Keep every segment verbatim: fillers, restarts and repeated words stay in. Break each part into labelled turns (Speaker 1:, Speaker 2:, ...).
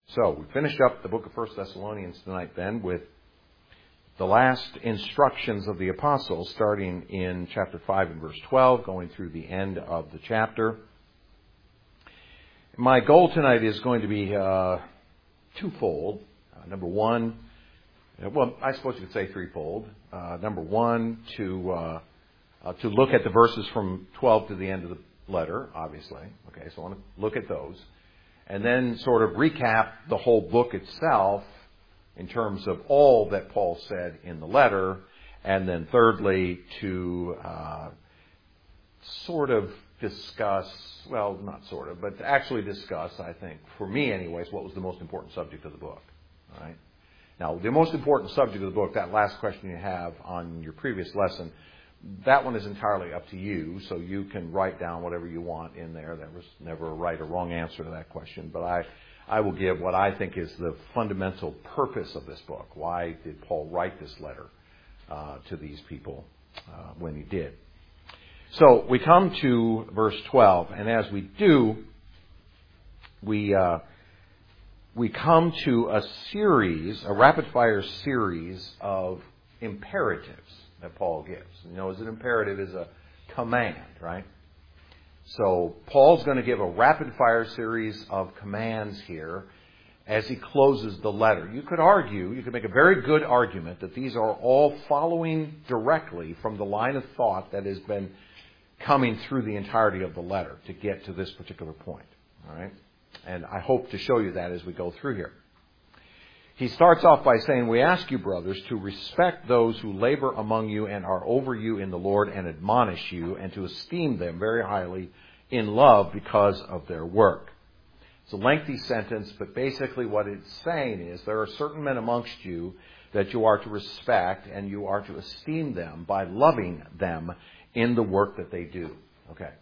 Speaker 1: So we finished up the book of First Thessalonians tonight then with the last instructions of the apostle, starting in chapter five and verse twelve, going through the end of the chapter. My goal tonight is going to be uh, twofold. Uh, number one, well, I suppose you could say threefold. Uh, number one, to uh, uh, to look at the verses from twelve to the end of the letter, obviously. Okay, so I want to look at those. And then sort of recap the whole book itself in terms of all that Paul said in the letter. And then thirdly, to uh, sort of discuss, well, not sort of, but to actually discuss, I think, for me anyways, what was the most important subject of the book. All right? Now, the most important subject of the book, that last question you have on your previous lesson, that one is entirely up to you, so you can write down whatever you want in there. There was never a right or wrong answer to that question, but I, I will give what I think is the fundamental purpose of this book. Why did Paul write this letter uh, to these people uh, when he did? So we come to verse twelve, and as we do, we uh, we come to a series, a rapid-fire series of imperatives that Paul gives. You know, as an imperative is a command, right? So Paul's going to give a rapid-fire series of commands here as he closes the letter. You could argue, you could make a very good argument that these are all following directly from the line of thought that has been coming through the entirety of the letter to get to this particular point. All right? And I hope to show you that as we go through here. He starts off by saying, "We ask you, brothers, to respect those who labor among you and are over you in the Lord and admonish you, and to esteem them very highly in love because of their work." It's a lengthy sentence, but basically what it's saying is there are certain men amongst you that you are to respect, and you are to esteem them by loving them in the work that they do. Okay.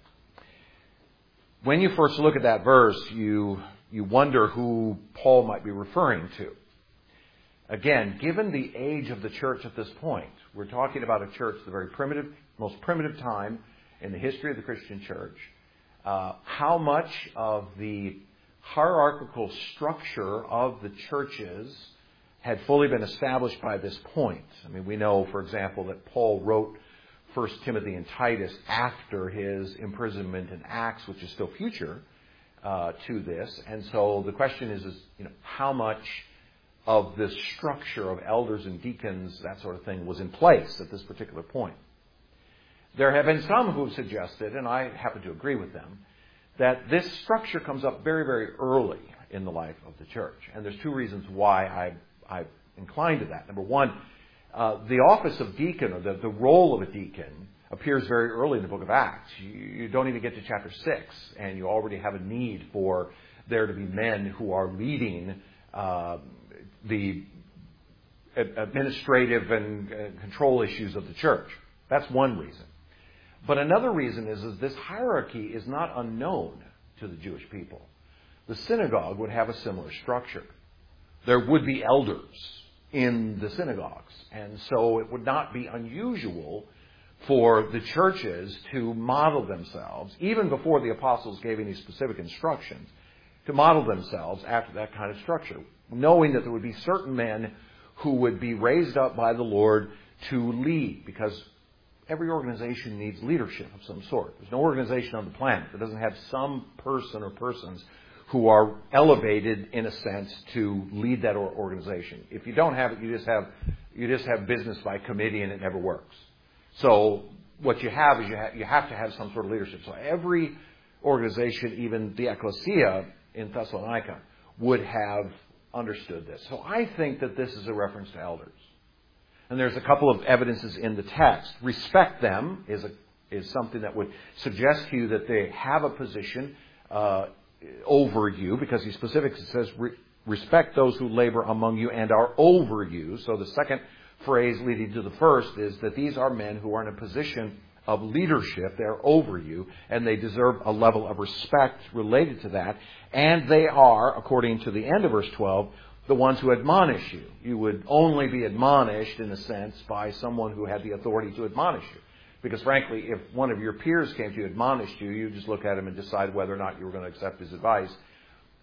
Speaker 1: When you first look at that verse, you you wonder who Paul might be referring to. Again, given the age of the church at this point, we're talking about a church, the very primitive, most primitive time in the history of the Christian church. Uh, how much of the hierarchical structure of the churches had fully been established by this point? I mean, we know, for example, that Paul wrote First Timothy and Titus after his imprisonment in Acts, which is still future uh, to this. And so the question is, is, you know, how much of this structure of elders and deacons, that sort of thing, was in place at this particular point? There have been some who have suggested, and I happen to agree with them, that this structure comes up very, very early in the life of the church. And there's two reasons why I, I incline to that. Number one, uh, the office of deacon, or the, the role of a deacon, appears very early in the book of Acts. You, you don't even get to chapter six, and you already have a need for there to be men who are leading uh, the administrative and control issues of the church. That's one reason. But another reason is, is this hierarchy is not unknown to the Jewish people. The synagogue would have a similar structure. There would be elders in the synagogues. And so it would not be unusual for the churches to model themselves, even before the apostles gave any specific instructions, to model themselves after that kind of structure, knowing that there would be certain men who would be raised up by the Lord to lead, because every organization needs leadership of some sort. There's no organization on the planet that doesn't have some person or persons who are elevated, in a sense, to lead that organization. If you don't have it, you just have you just have business by committee, and it never works. So what you have is you have, you have to have some sort of leadership. So every organization, even the ecclesia in Thessalonica, would have understood this. So I think that this is a reference to elders. And there's a couple of evidences in the text. Respect them is a, is something that would suggest to you that they have a position uh, over you, because he specifically says, Re- respect those who labor among you and are over you. So the second phrase leading to the first is that these are men who are in a position of leadership. They're over you, and they deserve a level of respect related to that. And they are, according to the end of verse twelve, the ones who admonish you. You would only be admonished, in a sense, by someone who had the authority to admonish you. Because frankly, if one of your peers came to you and admonished you, you just look at him and decide whether or not you were going to accept his advice.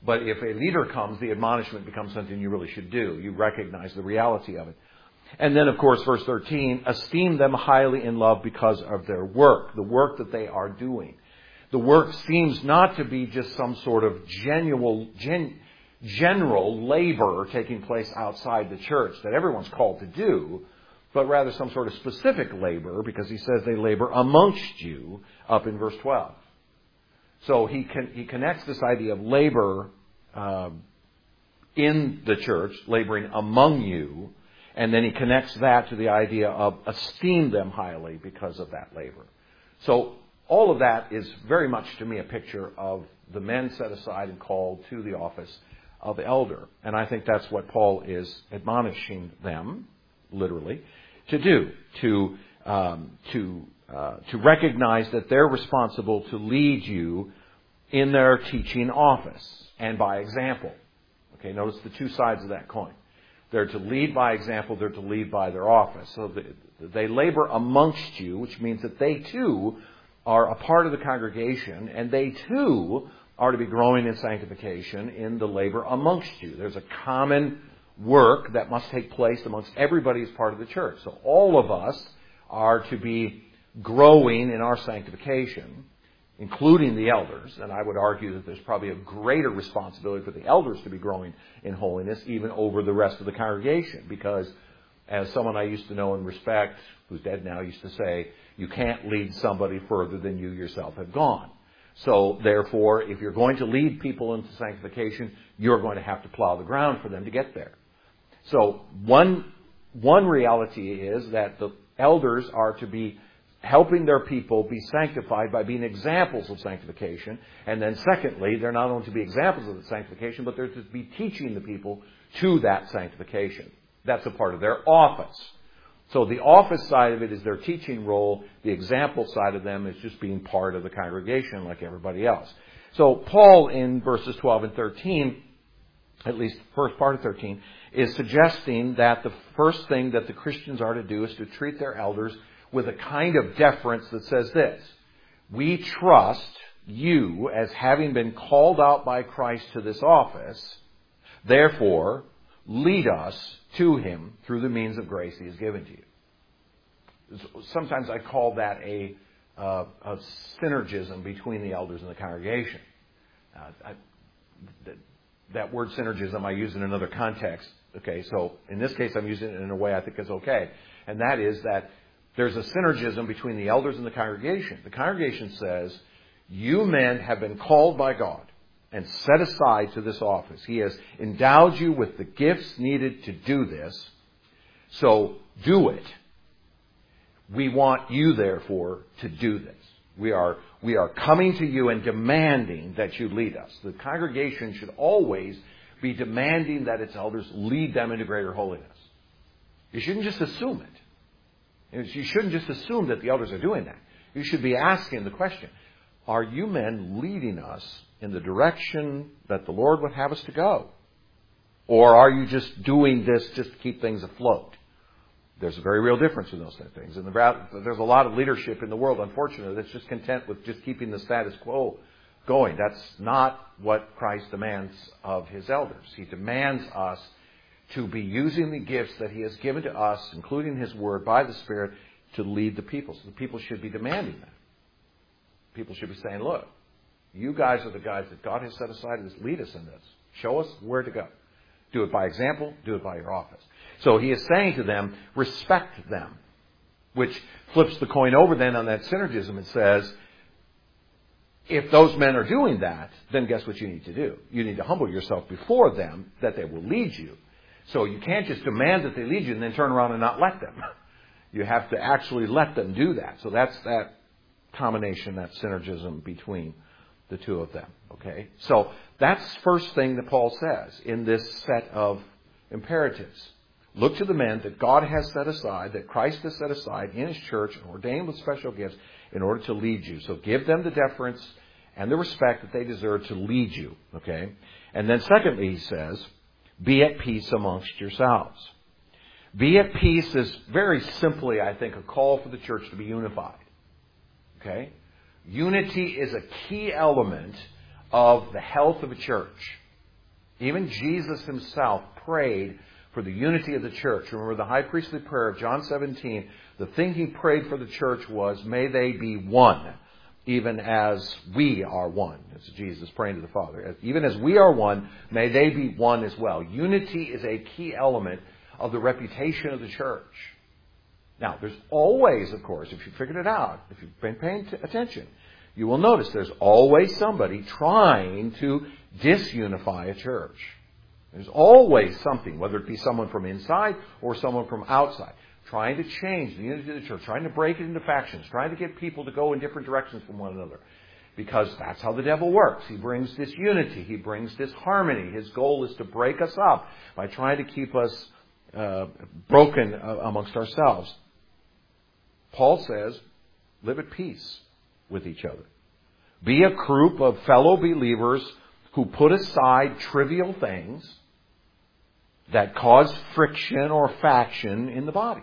Speaker 1: But if a leader comes, the admonishment becomes something you really should do. You recognize the reality of it. And then, of course, verse thirteen, esteem them highly in love because of their work, the work that they are doing. The work seems not to be just some sort of genuine, gen, general labor taking place outside the church that everyone's called to do, but rather some sort of specific labor, because he says they labor amongst you up in verse twelve. So he con- he connects this idea of labor uh, in the church, laboring among you, and then he connects that to the idea of esteem them highly because of that labor. So all of that is very much to me a picture of the men set aside and called to the office of elder. And I think that's what Paul is admonishing them, literally, to do, to um, to uh, to recognize that they're responsible to lead you in their teaching office and by example. Okay, notice the two sides of that coin. They're to lead by example, they're to lead by their office. So they labor amongst you, which means that they too are a part of the congregation, and they too are to be growing in sanctification in the labor amongst you. There's a common work that must take place amongst everybody as part of the church. So all of us are to be growing in our sanctification, including the elders. And I would argue that there's probably a greater responsibility for the elders to be growing in holiness even over the rest of the congregation. Because as someone I used to know and respect, who's dead now, used to say, you can't lead somebody further than you yourself have gone. So therefore, if you're going to lead people into sanctification, you're going to have to plow the ground for them to get there. So one, one reality is that the elders are to be helping their people be sanctified by being examples of sanctification. And then secondly, they're not only to be examples of the sanctification, but they're to be teaching the people to that sanctification. That's a part of their office. So the office side of it is their teaching role. The example side of them is just being part of the congregation like everybody else. So Paul in verses twelve and thirteen, at least the first part of thirteen, is suggesting that the first thing that the Christians are to do is to treat their elders with a kind of deference that says this: we trust you as having been called out by Christ to this office, therefore lead us to him through the means of grace he has given to you. Sometimes I call that a, uh, a synergism between the elders and the congregation. Uh, I, that, that word synergism I use in another context. Okay, so in this case I'm using it in a way I think is okay. And that is that there's a synergism between the elders and the congregation. The congregation says, you men have been called by God and set aside to this office. He has endowed you with the gifts needed to do this. So do it. We want you, therefore, to do this. We are, we are coming to you and demanding that you lead us. The congregation should always be demanding that its elders lead them into greater holiness. You shouldn't just assume it. You shouldn't just assume that the elders are doing that. You should be asking the question, are you men leading us in the direction that the Lord would have us to go? Or are you just doing this just to keep things afloat? There's a very real difference in those things. And there's a lot of leadership in the world, unfortunately, that's just content with just keeping the status quo going. That's not what Christ demands of his elders. He demands us to be using the gifts that he has given to us, including his word, by the Spirit, to lead the people. So the people should be demanding that. People should be saying, look, you guys are the guys that God has set aside to lead us in this. Show us where to go. Do it by example. Do it by your office. So he is saying to them, respect them. Which flips the coin over then on that synergism and says, if those men are doing that, then guess what you need to do? You need to humble yourself before them that they will lead you. So you can't just demand that they lead you and then turn around and not let them. You have to actually let them do that. So that's that combination, that synergism between the two of them. Okay? So that's the first thing that Paul says in this set of imperatives. Look to the men that God has set aside, that Christ has set aside in his church and ordained with special gifts in order to lead you. So give them the deference and the respect that they deserve to lead you. Okay? And then secondly, he says, be at peace amongst yourselves. Be at peace is very simply, I think, a call for the church to be unified. Okay? Unity is a key element of the health of a church. Even Jesus himself prayed for the unity of the church. Remember the high priestly prayer of John seventeen. The thing he prayed for the church was, may they be one, even as we are one. That's Jesus praying to the Father. Even as we are one, may they be one as well. Unity is a key element of the reputation of the church. Now, there's always, of course, if you figured it out, if you've been paying t- attention, you will notice there's always somebody trying to disunify a church. There's always something, whether it be someone from inside or someone from outside, trying to change the unity of the church, trying to break it into factions, trying to get people to go in different directions from one another. Because that's how the devil works. He brings disunity. He brings disharmony. His goal is to break us up by trying to keep us uh, broken uh, amongst ourselves. Paul says, live at peace with each other. Be a group of fellow believers who put aside trivial things that cause friction or faction in the body.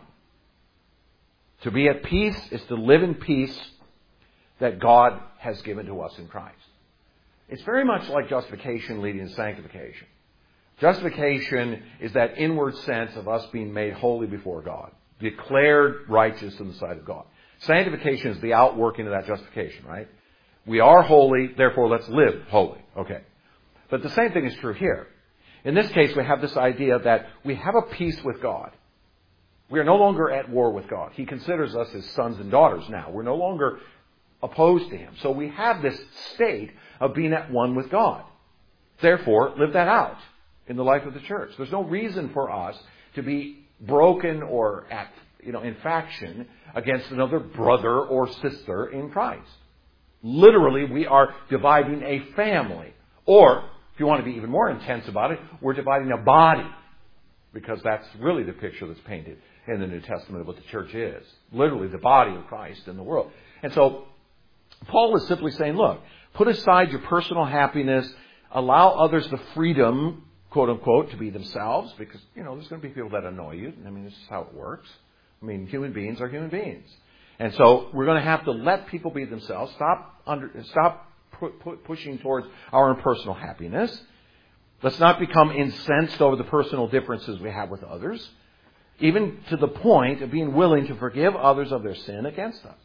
Speaker 1: To be at peace is to live in peace that God has given to us in Christ. It's very much like justification leading to sanctification. Justification is that inward sense of us being made holy before God, declared righteous in the sight of God. Sanctification is the outworking of that justification, right? We are holy, therefore let's live holy. Okay. But the same thing is true here. In this case, we have this idea that we have a peace with God. We are no longer at war with God. He considers us his sons and daughters now. We're no longer opposed to him. So we have this state of being at one with God. Therefore, live that out in the life of the church. There's no reason for us to be broken or at, you know, in faction against another brother or sister in Christ. Literally, we are dividing a family. Or, if you want to be even more intense about it, we're dividing a body. Because that's really the picture that's painted in the New Testament of what the church is. Literally the body of Christ in the world. And so, Paul is simply saying, look, put aside your personal happiness, allow others the freedom, quote unquote, to be themselves, because, you know, there's going to be people that annoy you. I mean, this is how it works. I mean, human beings are human beings. And so, we're going to have to let people be themselves, stop under, stop pu- pu- pushing towards our own personal happiness. Let's not become incensed over the personal differences we have with others, even to the point of being willing to forgive others of their sin against us.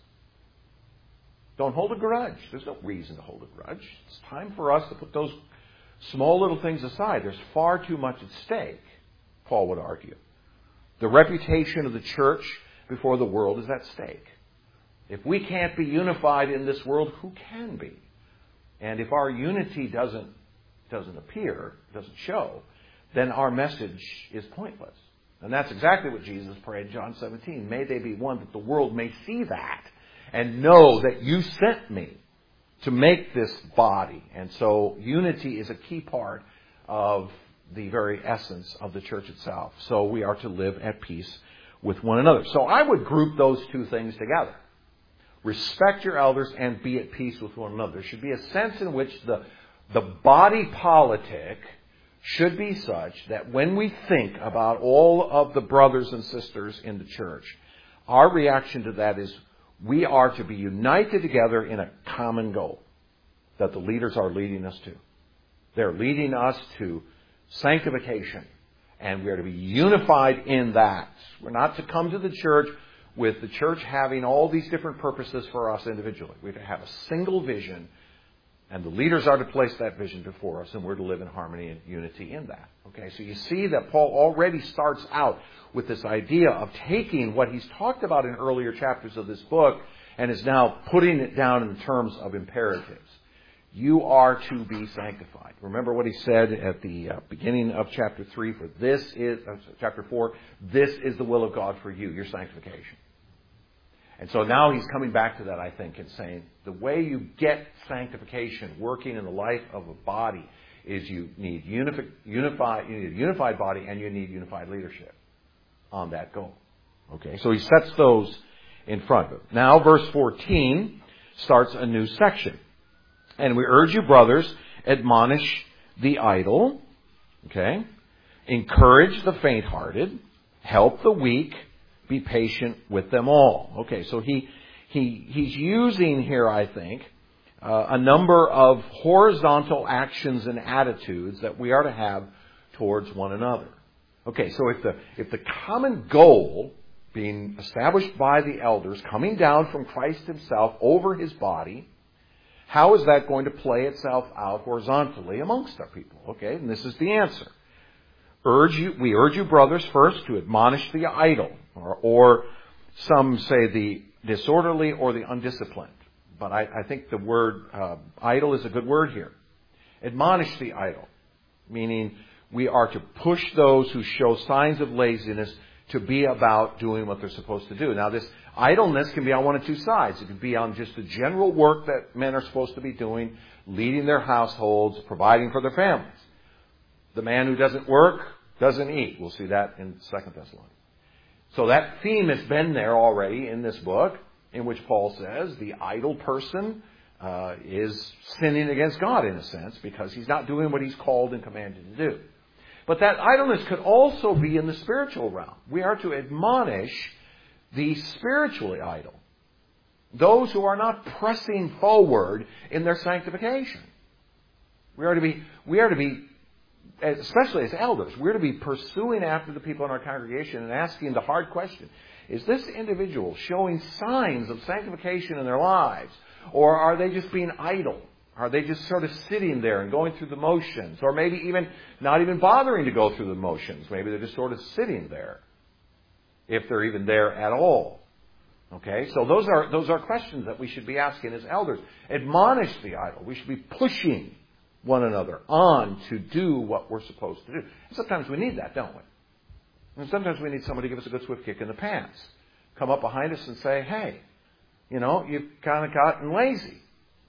Speaker 1: Don't hold a grudge. There's no reason to hold a grudge. It's time for us to put those small little things aside. There's far too much at stake, Paul would argue. The reputation of the church before the world is at stake. If we can't be unified in this world, who can be? And if our unity doesn't doesn't appear, doesn't show, then our message is pointless. And that's exactly what Jesus prayed in John seventeen. May they be one, that the world may see that and know that you sent me to make this body. And so unity is a key part of the very essence of the church itself. So we are to live at peace with one another. So I would group those two things together. Respect your elders and be at peace with one another. There should be a sense in which the, the body politic should be such that when we think about all of the brothers and sisters in the church, our reaction to that is we are to be united together in a common goal that the leaders are leading us to. They're leading us to sanctification, and we are to be unified in that. We're not to come to the church with the church having all these different purposes for us individually. We're to have a single vision, and the leaders are to place that vision before us, and we're to live in harmony and unity in that. Okay, so you see that Paul already starts out with this idea of taking what he's talked about in earlier chapters of this book and is now putting it down in terms of imperatives. You are to be sanctified. Remember what he said at the uh, beginning of chapter three, for this is, uh, chapter four, this is the will of God for you, your sanctification. And so now he's coming back to that, I think, and saying the way you get sanctification working in the life of a body is you need unifi- unified, you need a unified body and you need unified leadership on that goal. Okay, so he sets those in front of him. Now, verse fourteen starts a new section. And we urge you, brothers, admonish the idle, okay, encourage the faint-hearted, help the weak, be patient with them all. Okay, so he he he's using here, I think, uh, a number of horizontal actions and attitudes that we are to have towards one another. Okay, so if the if the common goal being established by the elders, coming down from Christ himself over his body, how is that going to play itself out horizontally amongst our people? Okay, and this is the answer. Urge you, we urge you, brothers, first to admonish the idle, or, or some say the disorderly or the undisciplined. But I, I think the word uh, idle is a good word here. Admonish the idle, meaning we are to push those who show signs of laziness to be about doing what they're supposed to do. Now, this idleness can be on one of two sides. It can be on just the general work that men are supposed to be doing, leading their households, providing for their families. The man who doesn't work doesn't eat. We'll see that in Second Thessalonians. So that theme has been there already in this book, in which Paul says the idle person uh, is sinning against God in a sense because he's not doing what he's called and commanded to do. But that idleness could also be in the spiritual realm. We are to admonish the spiritually idle, those who are not pressing forward in their sanctification. We are to be, we are to be, especially as elders, we're to be pursuing after the people in our congregation and asking the hard question: is this individual showing signs of sanctification in their lives, or are they just being idle? Are they just sort of sitting there and going through the motions? Or maybe even not even bothering to go through the motions. Maybe they're just sort of sitting there, if they're even there at all. Okay, so those are those are questions that we should be asking as elders. Admonish the idle. We should be pushing one another on to do what we're supposed to do. And sometimes we need that, don't we? And sometimes we need somebody to give us a good swift kick in the pants. Come up behind us and say, hey, you know, you've kind of gotten lazy.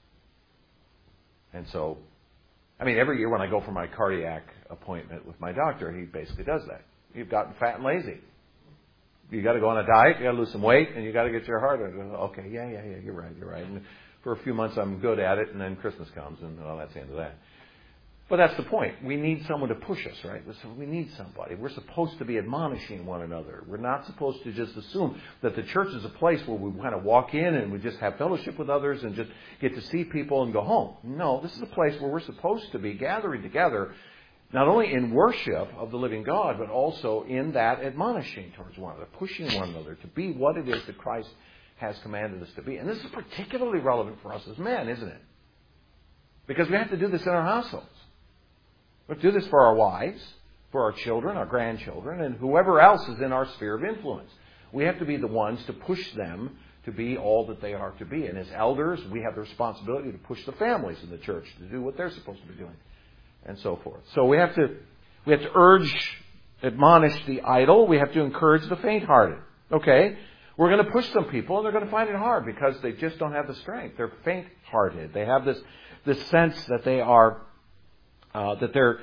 Speaker 1: And so, I mean, every year when I go for my cardiac appointment with my doctor, he basically does that. You've gotten fat and lazy. You got to go on a diet, you got to lose some weight, and you got to get your heart. Okay, yeah, yeah, yeah, you're right, you're right. And for a few months I'm good at it, and then Christmas comes, and well, that's the end of that. But that's the point. We need someone to push us, right? We need somebody. We're supposed to be admonishing one another. We're not supposed to just assume that the church is a place where we kind of walk in and we just have fellowship with others and just get to see people and go home. No, this is a place where we're supposed to be gathering together, not only in worship of the living God, but also in that admonishing towards one another, pushing one another to be what it is that Christ has commanded us to be. And this is particularly relevant for us as men, isn't it? Because we have to do this in our households. We have to do this for our wives, for our children, our grandchildren, and whoever else is in our sphere of influence. We have to be the ones to push them to be all that they are to be. And as elders, we have the responsibility to push the families in the church to do what they're supposed to be doing, and so forth. So we have to we have to urge, admonish the idle. We have to encourage the faint-hearted. Okay, we're going to push some people, and they're going to find it hard because they just don't have the strength. They're faint-hearted. They have this this sense that they are uh, that they're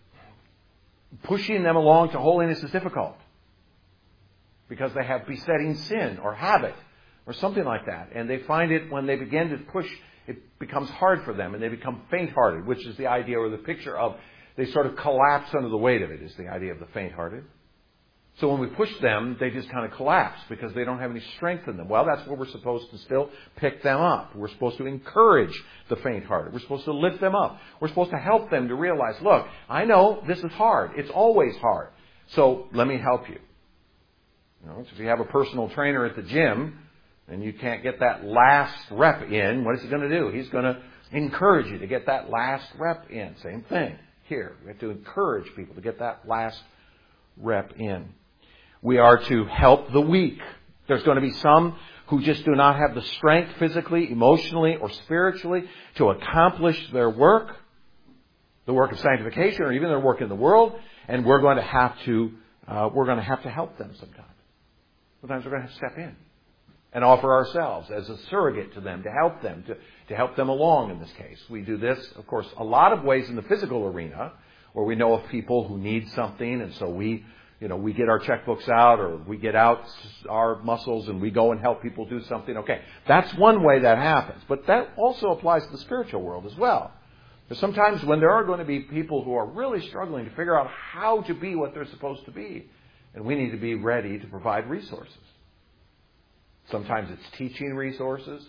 Speaker 1: pushing them along to holiness is difficult because they have besetting sin or habit or something like that, and they find it when they begin to push, it becomes hard for them, and they become faint-hearted, which is the idea or the picture of they sort of collapse under the weight of it, is the idea of the faint-hearted. So when we push them, they just kind of collapse because they don't have any strength in them. Well, that's where we're supposed to still pick them up. We're supposed to encourage the faint-hearted. We're supposed to lift them up. We're supposed to help them to realize, look, I know this is hard. It's always hard. So let me help you. You know, so if you have a personal trainer at the gym and you can't get that last rep in, what is he going to do? He's going to encourage you to get that last rep in. Same thing here. We have to encourage people to get that last rep in. We are to help the weak. There's going to be some who just do not have the strength physically, emotionally, or spiritually to accomplish their work, the work of sanctification, or even their work in the world, and we're going to have to uh, we're going to have to help them sometimes. Sometimes we're going to have to step in and offer ourselves as a surrogate to them to help them to to help them along. In this case, we do this, of course, a lot of ways in the physical arena, where we know of people who need something, and so we, you know, we get our checkbooks out, or we get out our muscles and we go and help people do something. Okay, that's one way that happens. But that also applies to the spiritual world as well. There's sometimes when there are going to be people who are really struggling to figure out how to be what they're supposed to be, and we need to be ready to provide resources. Sometimes it's teaching resources.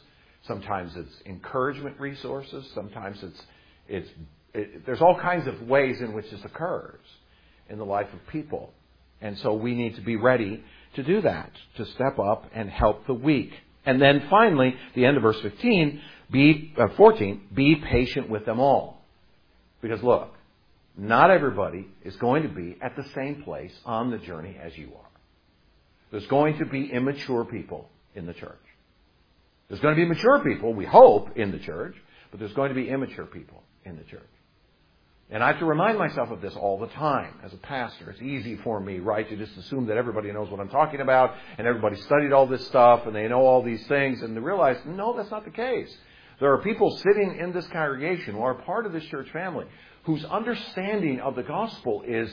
Speaker 1: Sometimes it's encouragement resources. Sometimes it's, it's it, there's all kinds of ways in which this occurs in the life of people. And so we need to be ready to do that, to step up and help the weak. And then finally, the end of verse fifteen, be, uh, fourteen, be patient with them all. Because look, not everybody is going to be at the same place on the journey as you are. There's going to be immature people in the church. There's going to be mature people, we hope, in the church, but there's going to be immature people in the church. And I have to remind myself of this all the time as a pastor. It's easy for me, right, to just assume that everybody knows what I'm talking about and everybody studied all this stuff and they know all these things, and to realize, no, that's not the case. There are people sitting in this congregation who are part of this church family whose understanding of the gospel is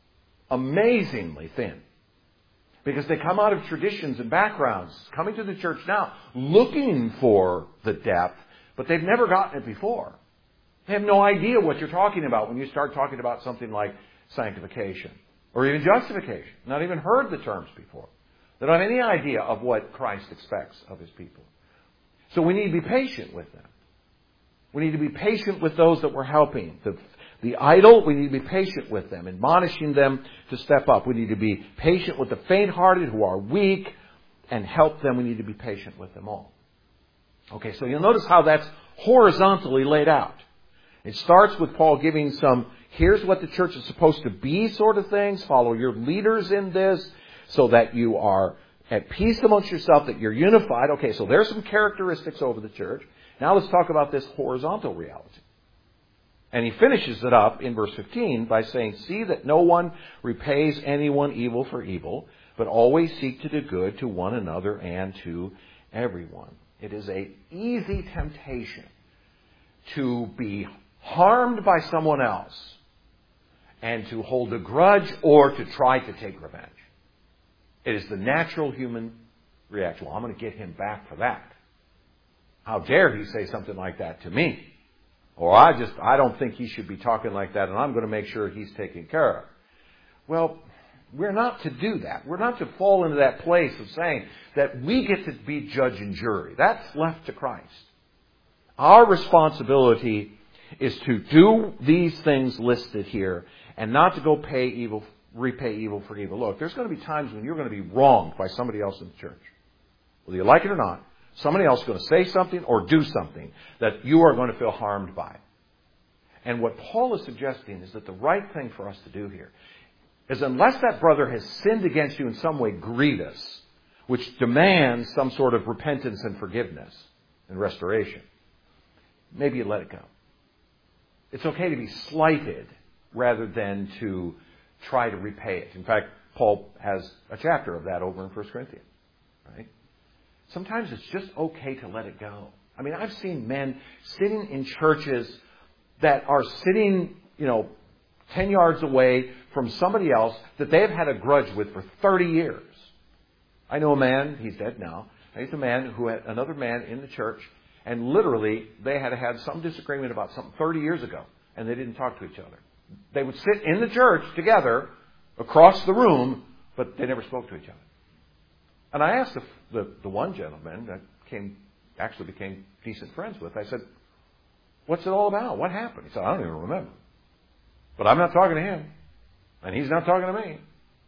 Speaker 1: amazingly thin. Because they come out of traditions and backgrounds, coming to the church now, looking for the depth, but they've never gotten it before. They have no idea what you're talking about when you start talking about something like sanctification or even justification. Not even heard the terms before. They don't have any idea of what Christ expects of His people. So we need to be patient with them. We need to be patient with those that we're helping. The, the idle, we need to be patient with them, admonishing them to step up. We need to be patient with the faint-hearted who are weak and help them. We need to be patient with them all. Okay, so you'll notice how that's horizontally laid out. It starts with Paul giving some, here's what the church is supposed to be sort of things. Follow your leaders in this so that you are at peace amongst yourself, that you're unified. Okay, so there's some characteristics over the church. Now let's talk about this horizontal reality. And he finishes it up in verse fifteen by saying, see that no one repays anyone evil for evil, but always seek to do good to one another and to everyone. It is an easy temptation to be harmed by someone else and to hold a grudge or to try to take revenge. It is the natural human reaction. Well, I'm going to get him back for that. How dare he say something like that to me? Or I just, I don't think he should be talking like that, and I'm going to make sure he's taken care of. Well, we're not to do that. We're not to fall into that place of saying that we get to be judge and jury. That's left to Christ. Our responsibility is to do these things listed here and not to go pay evil, repay evil for evil. Look, there's going to be times when you're going to be wronged by somebody else in the church. Whether you like it or not, somebody else is going to say something or do something that you are going to feel harmed by. And what Paul is suggesting is that the right thing for us to do here is, unless that brother has sinned against you in some way grievous, which demands some sort of repentance and forgiveness and restoration, maybe you let it go. It's okay to be slighted rather than to try to repay it. In fact, Paul has a chapter of that over in First Corinthians. Right? Sometimes it's just okay to let it go. I mean, I've seen men sitting in churches that are sitting, you know, ten yards away from somebody else that they've had a grudge with for thirty years. I know a man, he's dead now. He's a man who had another man in the church, and literally they had had some disagreement about something thirty years ago, and they didn't talk to each other. They would sit in the church together across the room, but they never spoke to each other. And I asked the, the, the one gentleman that came, actually became decent friends with, I said, what's it all about? What happened? He said, I don't even remember. But I'm not talking to him, and he's not talking to me.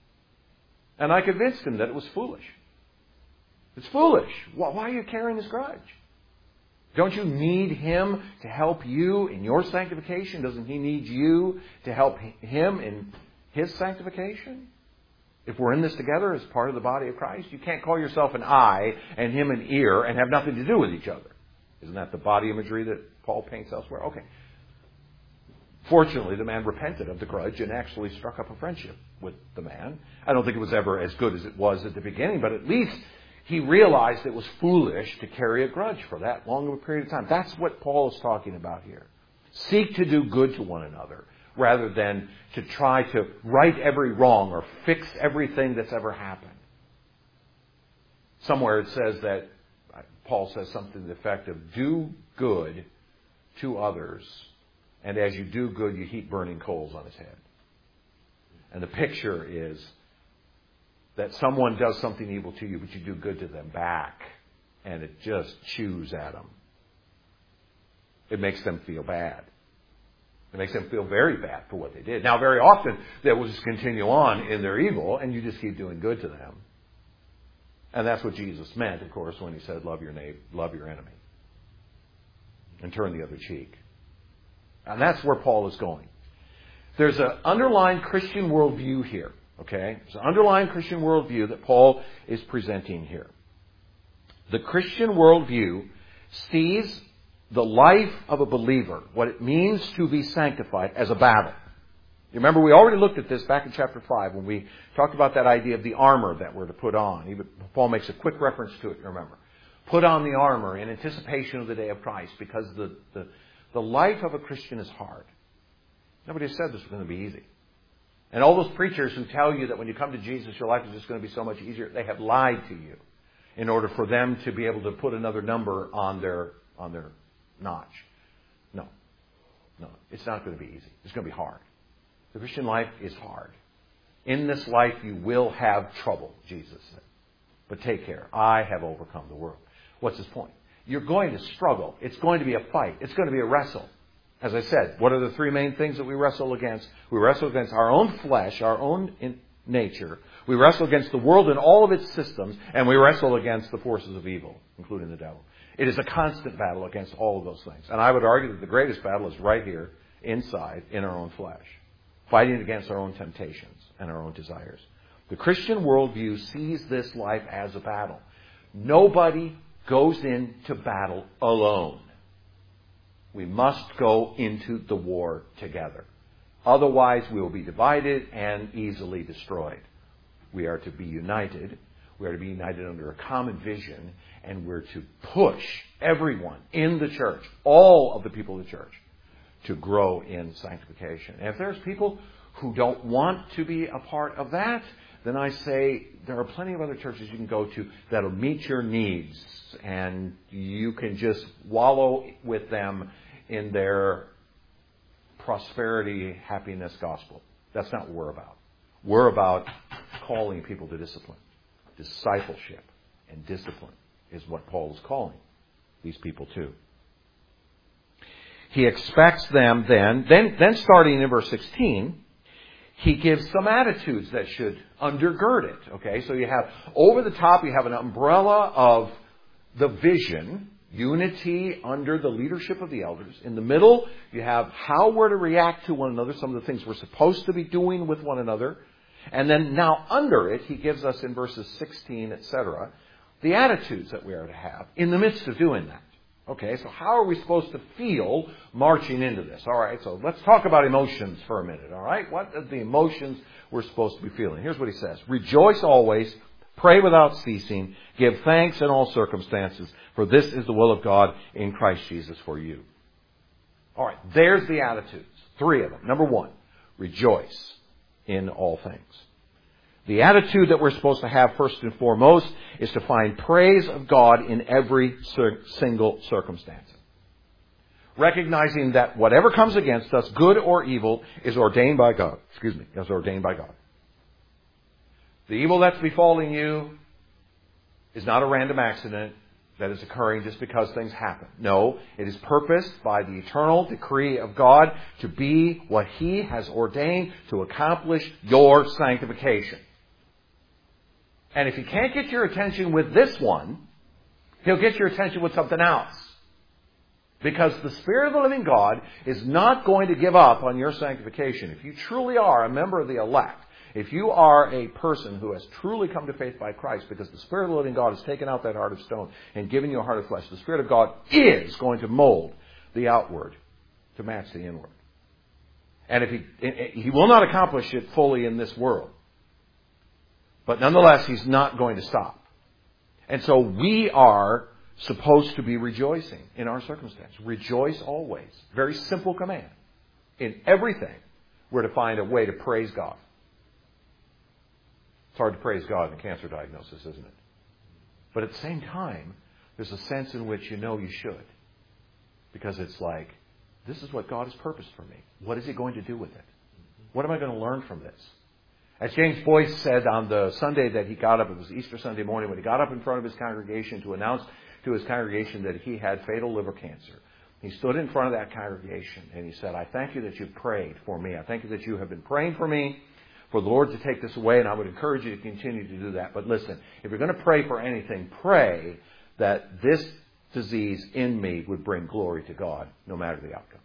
Speaker 1: And I convinced him that it was foolish. It's foolish. Why are you carrying this grudge? Don't you need him to help you in your sanctification? Doesn't he need you to help him in his sanctification? If we're in this together as part of the body of Christ, you can't call yourself an eye and him an ear and have nothing to do with each other. Isn't that the body imagery that Paul paints elsewhere? Okay. Fortunately, the man repented of the grudge and actually struck up a friendship with the man. I don't think it was ever as good as it was at the beginning, but at least he realized it was foolish to carry a grudge for that long of a period of time. That's what Paul is talking about here. Seek to do good to one another rather than to try to right every wrong or fix everything that's ever happened. Somewhere it says that, Paul says something to the effect of, do good to others, and as you do good, you heap burning coals on his head. And the picture is that someone does something evil to you, but you do good to them back. and it just chews at them. It makes them feel bad. It makes them feel very bad for what they did. Now, very often, they will just continue on in their evil, and you just keep doing good to them. And that's what Jesus meant, of course, when he said, love your neighbor, love your enemy, and turn the other cheek. And that's where Paul is going. There's an underlying Christian worldview here, okay? There's an underlying Christian worldview that Paul is presenting here. The Christian worldview sees the life of a believer, what it means to be sanctified, as a battle. You remember, we already looked at this back in chapter five when we talked about that idea of the armor that we're to put on. Even Paul makes a quick reference to it, remember. Put on the armor in anticipation of the day of Christ, because the, the, the life of a Christian is hard. Nobody said this was going to be easy. And all those preachers who tell you that when you come to Jesus, your life is just going to be so much easier, they have lied to you in order for them to be able to put another number on their on their notch. No. No. It's not going to be easy. It's going to be hard. The Christian life is hard. In this life you will have trouble, Jesus said. But take care. I have overcome the world. What's his point? You're going to struggle. It's going to be a fight. It's going to be a wrestle. As I said, what are the three main things that we wrestle against? We wrestle against our own flesh, our own in nature. We wrestle against the world and all of its systems. And we wrestle against the forces of evil, including the devil. It is a constant battle against all of those things. And I would argue that the greatest battle is right here, inside, in our own flesh. Fighting against our own temptations and our own desires. The Christian worldview sees this life as a battle. Nobody goes into battle alone. We must go into the war together. Otherwise, we will be divided and easily destroyed. We are to be united. We are to be united under a common vision, and we're to push everyone in the church, all of the people of the church, to grow in sanctification. And if there's people who don't want to be a part of that, then I say there are plenty of other churches you can go to that'll meet your needs, and you can just wallow with them in their prosperity, happiness gospel. That's not what we're about. We're about calling people to discipline. Discipleship and discipline is what Paul is calling these people to. He expects them then, then, then starting in verse sixteen, he gives some attitudes that should undergird it. Okay, so you have over the top, you have an umbrella of the vision, unity under the leadership of the elders. In the middle, you have how we're to react to one another, some of the things we're supposed to be doing with one another. And then now under it, he gives us in verses sixteen, et cetera, the attitudes that we are to have in the midst of doing that. Okay, so how are we supposed to feel marching into this? All right, so let's talk about emotions for a minute. All right, what are the emotions we're supposed to be feeling? Here's what he says. Rejoice always, pray without ceasing, give thanks in all circumstances, for this is the will of God in Christ Jesus for you. All right, there's the attitudes. Three of them. Number one, rejoice in all things. The attitude that we're supposed to have first and foremost is to find praise of God in every single circumstance. Recognizing that whatever comes against us, good or evil, is ordained by God. Excuse me, is ordained by God. The evil that's befalling you is not a random accident that is occurring just because things happen. No, it is purposed by the eternal decree of God to be what He has ordained to accomplish your sanctification. And if He can't get your attention with this one, He'll get your attention with something else. Because the Spirit of the living God is not going to give up on your sanctification. If you truly are a member of the elect, if you are a person who has truly come to faith by Christ, because the Spirit of the living God has taken out that heart of stone and given you a heart of flesh, the Spirit of God is going to mold the outward to match the inward. And if He, He will not accomplish it fully in this world. But nonetheless, He's not going to stop. And so we are supposed to be rejoicing in our circumstance. Rejoice always. Very simple command. In everything, we're to find a way to praise God. It's hard to praise God in a cancer diagnosis, isn't it? But at the same time, there's a sense in which you know you should. Because it's like, this is what God has purposed for me. What is He going to do with it? What am I going to learn from this? As James Boyce said on the Sunday that he got up, it was Easter Sunday morning, when he got up in front of his congregation to announce to his congregation that he had fatal liver cancer. He stood in front of that congregation and he said, I thank you that you prayed for me. I thank you that you have been praying for me, for the Lord to take this away, and I would encourage you to continue to do that. But listen, if you're going to pray for anything, pray that this disease in me would bring glory to God, no matter the outcome.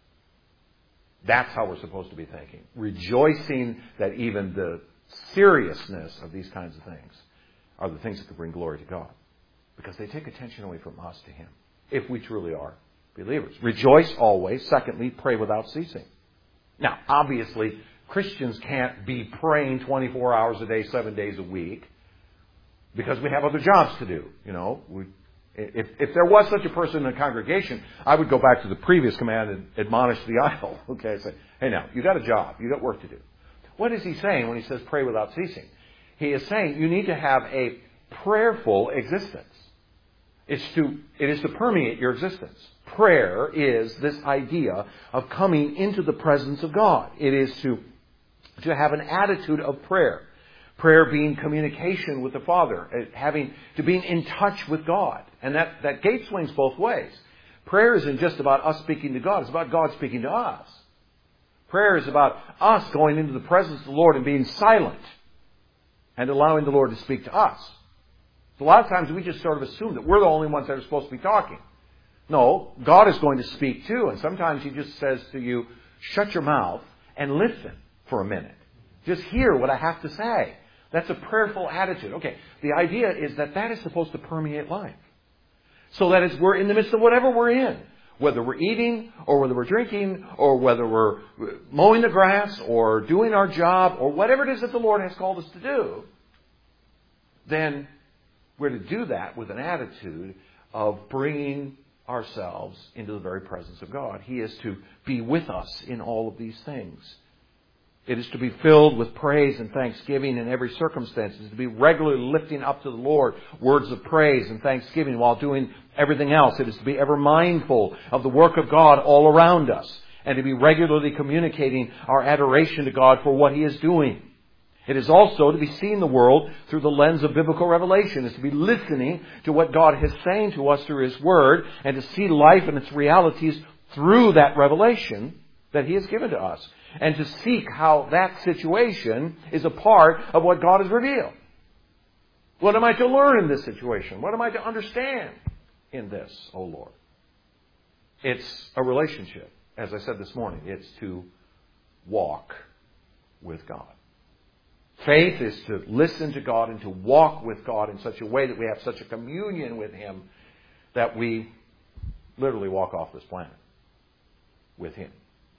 Speaker 1: That's how we're supposed to be thinking. Rejoicing that even the seriousness of these kinds of things are the things that could bring glory to God. Because they take attention away from us to Him, if we truly are believers. Rejoice always. Secondly, pray without ceasing. Now, obviously, Christians can't be praying twenty-four hours a day, seven days a week, because we have other jobs to do. You know, we, if, if there was such a person in a congregation, I would go back to the previous command and admonish the idle. Okay, say, hey now, you got a job, you got work to do. What is he saying when he says pray without ceasing? He is saying you need to have a prayerful existence. It's to, it is to permeate your existence. Prayer is this idea of coming into the presence of God. It is to, to have an attitude of prayer. Prayer being communication with the Father, having to being in touch with God. And that, that gate swings both ways. Prayer isn't just about us speaking to God. It's about God speaking to us. Prayer is about us going into the presence of the Lord and being silent and allowing the Lord to speak to us. So a lot of times we just sort of assume that we're the only ones that are supposed to be talking. No, God is going to speak too. And sometimes He just says to you, shut your mouth and listen for a minute. Just hear what I have to say. That's a prayerful attitude. Okay, the idea is that that is supposed to permeate life. So that as we're in the midst of whatever we're in, whether we're eating or whether we're drinking or whether we're mowing the grass or doing our job or whatever it is that the Lord has called us to do, then we're to do that with an attitude of bringing ourselves into the very presence of God. He is to be with us in all of these things. It is to be filled with praise and thanksgiving in every circumstance. It is to be regularly lifting up to the Lord words of praise and thanksgiving while doing everything else. It is to be ever mindful of the work of God all around us and to be regularly communicating our adoration to God for what He is doing. It is also to be seeing the world through the lens of biblical revelation. It is to be listening to what God is saying to us through His Word and to see life and its realities through that revelation that He has given to us. And to seek how that situation is a part of what God has revealed. What am I to learn in this situation? What am I to understand in this, O Lord? It's a relationship. As I said this morning, it's to walk with God. Faith is to listen to God and to walk with God in such a way that we have such a communion with Him that we literally walk off this planet with Him.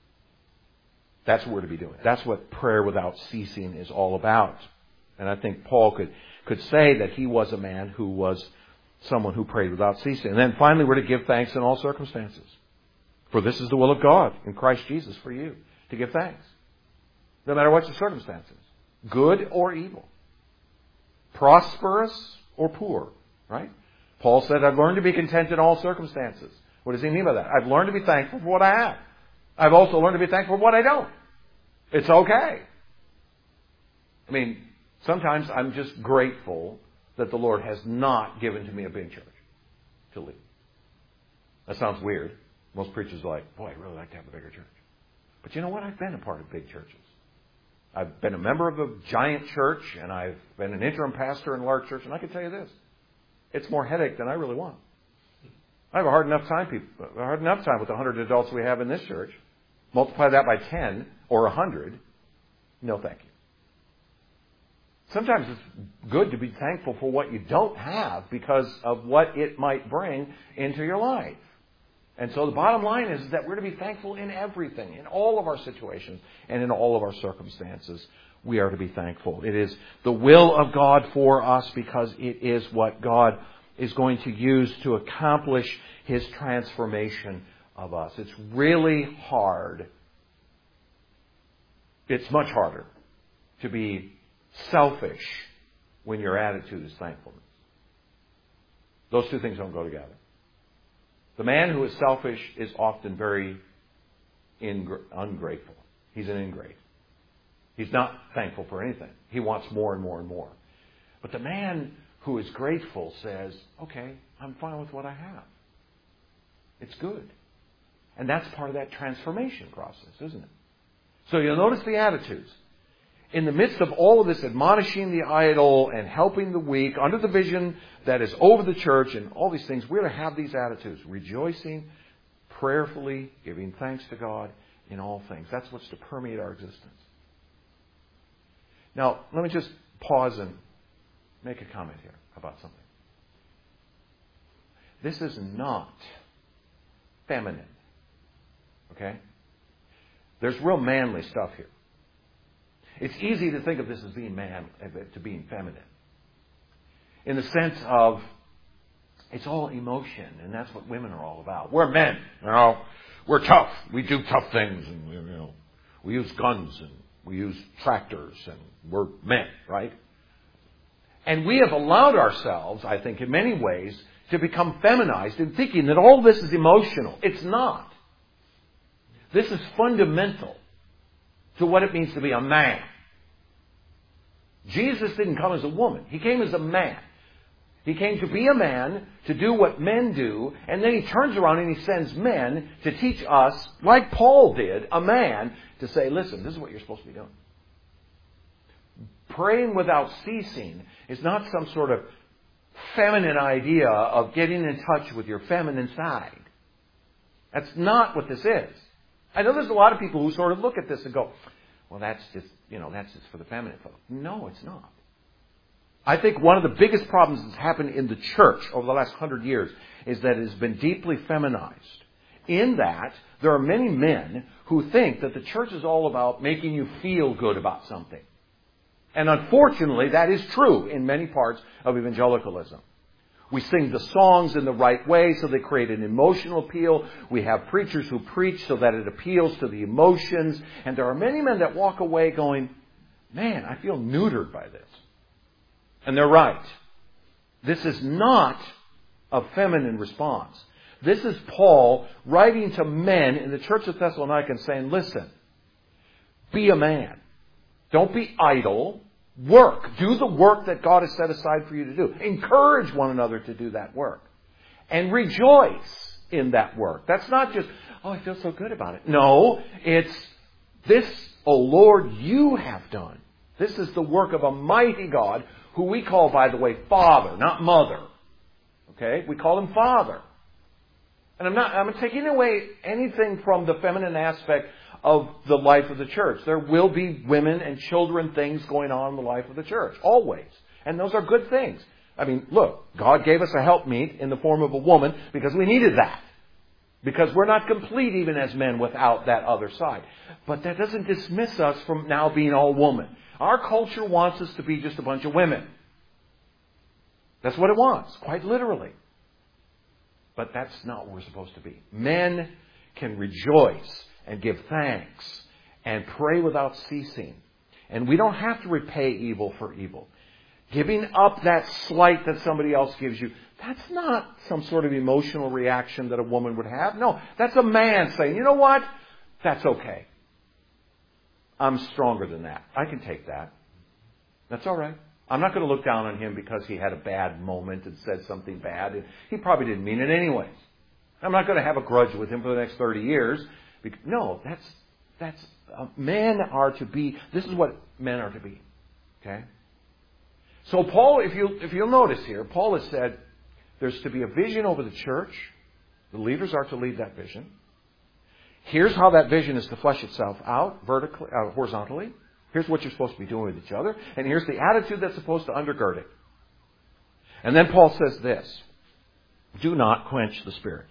Speaker 1: That's what we're to be doing. That's what prayer without ceasing is all about. And I think Paul could, could say that he was a man who was someone who prayed without ceasing. And then finally, we're to give thanks in all circumstances. For this is the will of God in Christ Jesus for you, to give thanks. No matter what your circumstances. Good or evil. Prosperous or poor. Right? Paul said, I've learned to be content in all circumstances. What does he mean by that? I've learned to be thankful for what I have. I've also learned to be thankful for what I don't. It's okay. I mean, sometimes I'm just grateful that the Lord has not given to me a big church to lead. That sounds weird. Most preachers are like, boy, I'd really like to have a bigger church. But you know what? I've been a part of big churches. I've been a member of a giant church, and I've been an interim pastor in a large church, and I can tell you this. It's more headache than I really want. I have a hard enough time, people, a hard enough time with the one hundred adults we have in this church. Multiply that by ten or one hundred. No, thank you. Sometimes it's good to be thankful for what you don't have because of what it might bring into your life. And so the bottom line is that we're to be thankful in everything, in all of our situations and in all of our circumstances. We are to be thankful. It is the will of God for us because it is what God is going to use to accomplish His transformation of us. It's really hard. It's much harder to be selfish when your attitude is thankfulness. Those two things don't go together. The man who is selfish is often very ingr- ungrateful. He's an ingrate. He's not thankful for anything. He wants more and more and more. But the man who is grateful says, okay, I'm fine with what I have. It's good. And that's part of that transformation process, isn't it? So you'll notice the attitudes. In the midst of all of this admonishing the idle and helping the weak, under the vision that is over the church and all these things, we're to have these attitudes. Rejoicing, prayerfully, giving thanks to God in all things. That's what's to permeate our existence. Now, let me just pause and make a comment here about something. This is not feminine. Okay? There's real manly stuff here. It's easy to think of this as being man, to being feminine. In the sense of, it's all emotion, and that's what women are all about. We're men, you know. We're tough. We do tough things, and we, you know, we use guns, and we use tractors, and we're men, right? And we have allowed ourselves, I think, in many ways, to become feminized in thinking that all this is emotional. It's not. This is fundamental to what it means to be a man. Jesus didn't come as a woman. He came as a man. He came to be a man, to do what men do, and then he turns around and he sends men to teach us, like Paul did, a man, to say, listen, this is what you're supposed to be doing. Praying without ceasing is not some sort of feminine idea of getting in touch with your feminine side. That's not what this is. I know there's a lot of people who sort of look at this and go, well, that's just, you know, that's just for the feminine folk. No, it's not. I think one of the biggest problems that's happened in the church over the last hundred years is that it has been deeply feminized. In that, there are many men who think that the church is all about making you feel good about something. And unfortunately, that is true in many parts of evangelicalism. We sing the songs in the right way so they create an emotional appeal. We have preachers who preach so that it appeals to the emotions. And there are many men that walk away going, man, I feel neutered by this. And they're right. This is not a feminine response. This is Paul writing to men in the church of Thessalonica and saying, listen, be a man. Don't be idle. Work. Do the work that God has set aside for you to do. Encourage one another to do that work. And rejoice in that work. That's not just, oh, I feel so good about it. No, it's this, O Lord, you have done. This is the work of a mighty God, who we call, by the way, Father, not Mother. Okay? We call him Father. And I'm not, I'm taking away anything from the feminine aspect of the life of the church. There will be women and children things going on in the life of the church. Always. And those are good things. I mean, look, God gave us a helpmeet in the form of a woman because we needed that. Because we're not complete even as men without that other side. But that doesn't dismiss us from now being all woman. Our culture wants us to be just a bunch of women. That's what it wants, quite literally. But that's not what we're supposed to be. Men can rejoice and give thanks and pray without ceasing. And we don't have to repay evil for evil. Giving up that slight that somebody else gives you, that's not some sort of emotional reaction that a woman would have. No, that's a man saying, you know what? That's okay. I'm stronger than that. I can take that. That's all right. I'm not going to look down on him because he had a bad moment and said something bad. And he probably didn't mean it anyways. I'm not going to have a grudge with him for the next thirty years. No, that's, that's, uh, men are to be, this is what men are to be. Okay? So Paul, if you, if you'll notice here, Paul has said there's to be a vision over the church. The leaders are to lead that vision. Here's how that vision is to flesh itself out vertically, uh, horizontally. Here's what you're supposed to be doing with each other. And here's the attitude that's supposed to undergird it. And then Paul says this. Do not quench the Spirit.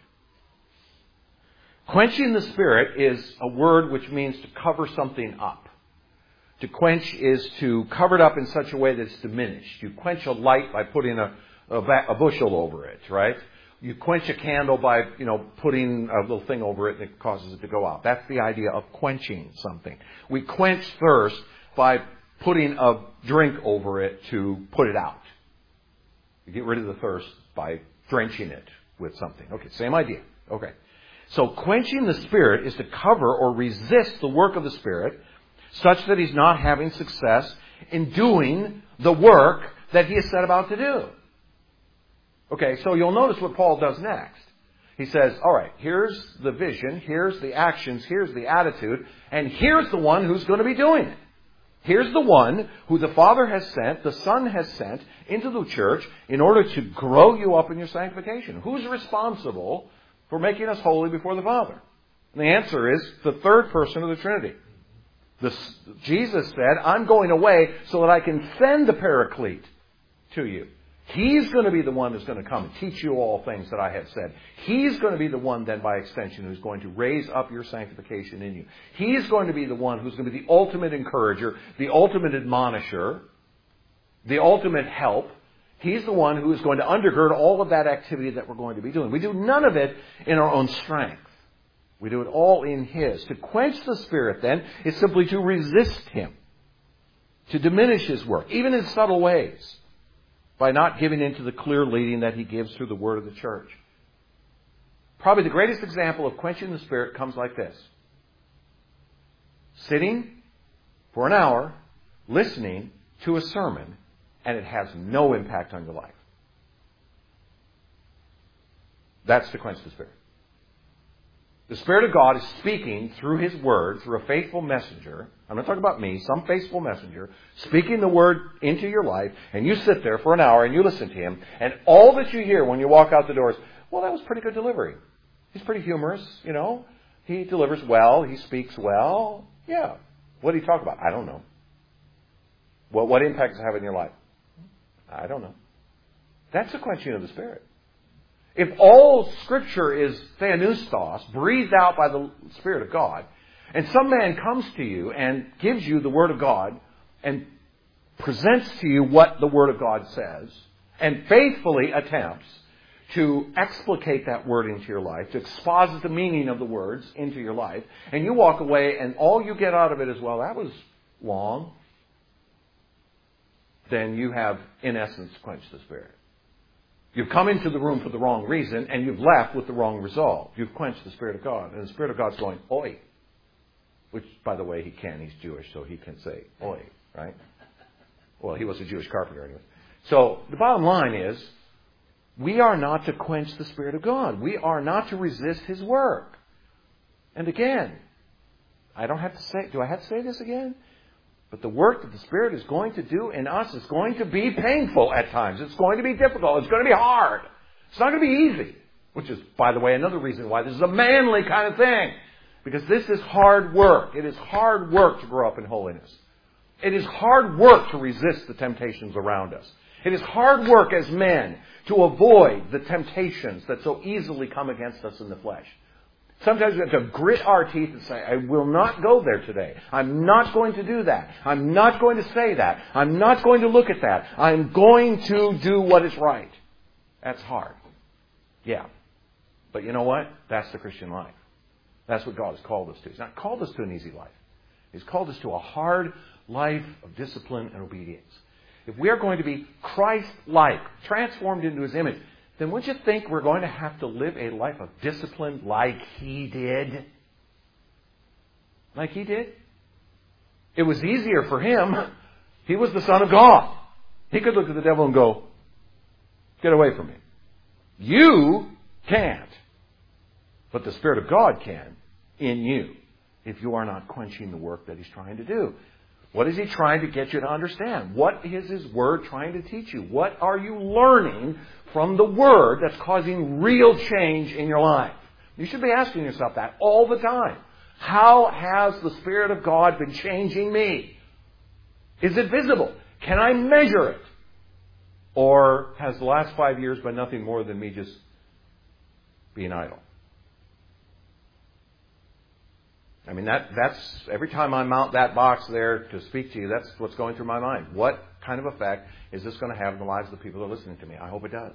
Speaker 1: Quenching the Spirit is a word which means to cover something up. To quench is to cover it up in such a way that it's diminished. You quench a light by putting a, a, a bushel over it, right? You quench a candle by, you know, putting a little thing over it and it causes it to go out. That's the idea of quenching something. We quench thirst by putting a drink over it to put it out. You get rid of the thirst by drenching it with something. Okay, same idea. Okay. So quenching the Spirit is to cover or resist the work of the Spirit such that he's not having success in doing the work that he is set about to do. Okay, so you'll notice what Paul does next. He says, all right, here's the vision, here's the actions, here's the attitude, and here's the one who's going to be doing it. Here's the one who the Father has sent, the Son has sent into the church in order to grow you up in your sanctification. Who's responsible for making us holy before the Father? And the answer is the third person of the Trinity. The, Jesus said, I'm going away so that I can send the Paraclete to you. He's going to be the one who's going to come and teach you all things that I have said. He's going to be the one then by extension who's going to raise up your sanctification in you. He's going to be the one who's going to be the ultimate encourager, the ultimate admonisher, the ultimate help. He's the one who is going to undergird all of that activity that we're going to be doing. We do none of it in our own strength. We do it all in His. To quench the Spirit, then, is simply to resist Him, to diminish His work, even in subtle ways, by not giving in to the clear leading that He gives through the Word of the church. Probably the greatest example of quenching the Spirit comes like this. Sitting for an hour, listening to a sermon, and it has no impact on your life. That's to quench the Spirit. The Spirit of God is speaking through His Word, through a faithful messenger. I'm not talking about me, some faithful messenger, speaking the Word into your life, and you sit there for an hour and you listen to Him, and all that you hear when you walk out the door is, well, that was pretty good delivery. He's pretty humorous, you know. He delivers well. He speaks well. Yeah. What did he talk about? I don't know. Well, what impact does it have in your life? I don't know. That's the quenching of the Spirit. If all Scripture is theanustos, breathed out by the Spirit of God, and some man comes to you and gives you the Word of God and presents to you what the Word of God says, and faithfully attempts to explicate that Word into your life, to exposit the meaning of the words into your life, and you walk away and all you get out of it is, well, that was long, then you have, in essence, quenched the Spirit. You've come into the room for the wrong reason, and you've left with the wrong result. You've quenched the Spirit of God. And the Spirit of God's going, oi. Which, by the way, he can. He's Jewish, so he can say oi, right? Well, he was a Jewish carpenter anyway. So, the bottom line is, we are not to quench the Spirit of God. We are not to resist His work. And again, I don't have to say, do I have to say this again? But the work that the Spirit is going to do in us is going to be painful at times. It's going to be difficult. It's going to be hard. It's not going to be easy. Which is, by the way, another reason why this is a manly kind of thing. Because this is hard work. It is hard work to grow up in holiness. It is hard work to resist the temptations around us. It is hard work as men to avoid the temptations that so easily come against us in the flesh. Sometimes we have to grit our teeth and say, I will not go there today. I'm not going to do that. I'm not going to say that. I'm not going to look at that. I'm going to do what is right. That's hard. Yeah. But you know what? That's the Christian life. That's what God has called us to. He's not called us to an easy life. He's called us to a hard life of discipline and obedience. If we are going to be Christ-like, transformed into His image, then wouldn't you think we're going to have to live a life of discipline like He did? Like He did? It was easier for Him. He was the Son of God. He could look at the devil and go, get away from me. You can't. But the Spirit of God can in you if you are not quenching the work that He's trying to do. What is He trying to get you to understand? What is His Word trying to teach you? What are you learning from the Word that's causing real change in your life? You should be asking yourself that all the time. How has the Spirit of God been changing me? Is it visible? Can I measure it? Or has the last five years been nothing more than me just being idle? I mean, that that's every time I mount that box there to speak to you, that's what's going through my mind. What kind of effect is this going to have in the lives of the people who are listening to me? I hope it does.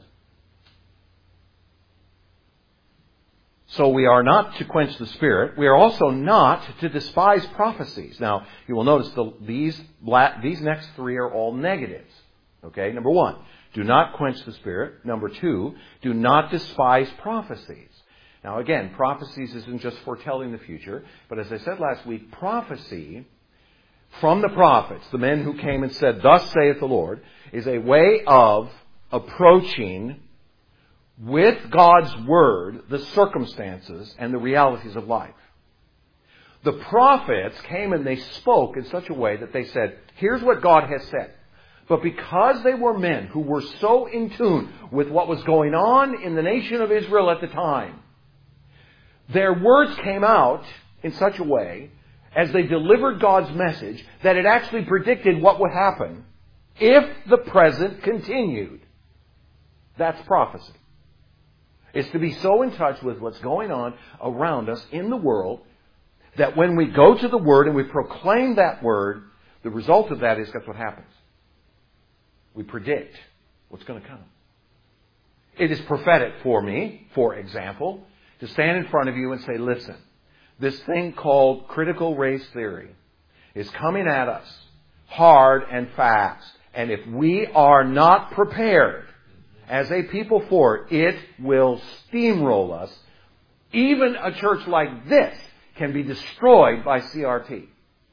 Speaker 1: So we are not to quench the Spirit. We are also not to despise prophecies. Now, you will notice the, these, these next three are all negatives. Okay, number one, do not quench the Spirit. Number two, do not despise prophecies. Now again, prophecies isn't just foretelling the future, but as I said last week, prophecy from the prophets, the men who came and said, thus saith the Lord, is a way of approaching with God's Word the circumstances and the realities of life. The prophets came and they spoke in such a way that they said, here's what God has said. But because they were men who were so in tune with what was going on in the nation of Israel at the time, their words came out in such a way as they delivered God's message that it actually predicted what would happen if the present continued. That's prophecy. It's to be so in touch with what's going on around us in the world that when we go to the Word and we proclaim that Word, the result of that is, guess what happens? We predict what's going to come. It is prophetic for me, for example, to stand in front of you and say, listen, this thing called critical race theory is coming at us hard and fast. And if we are not prepared as a people for it, it will steamroll us. Even a church like this can be destroyed by C R T.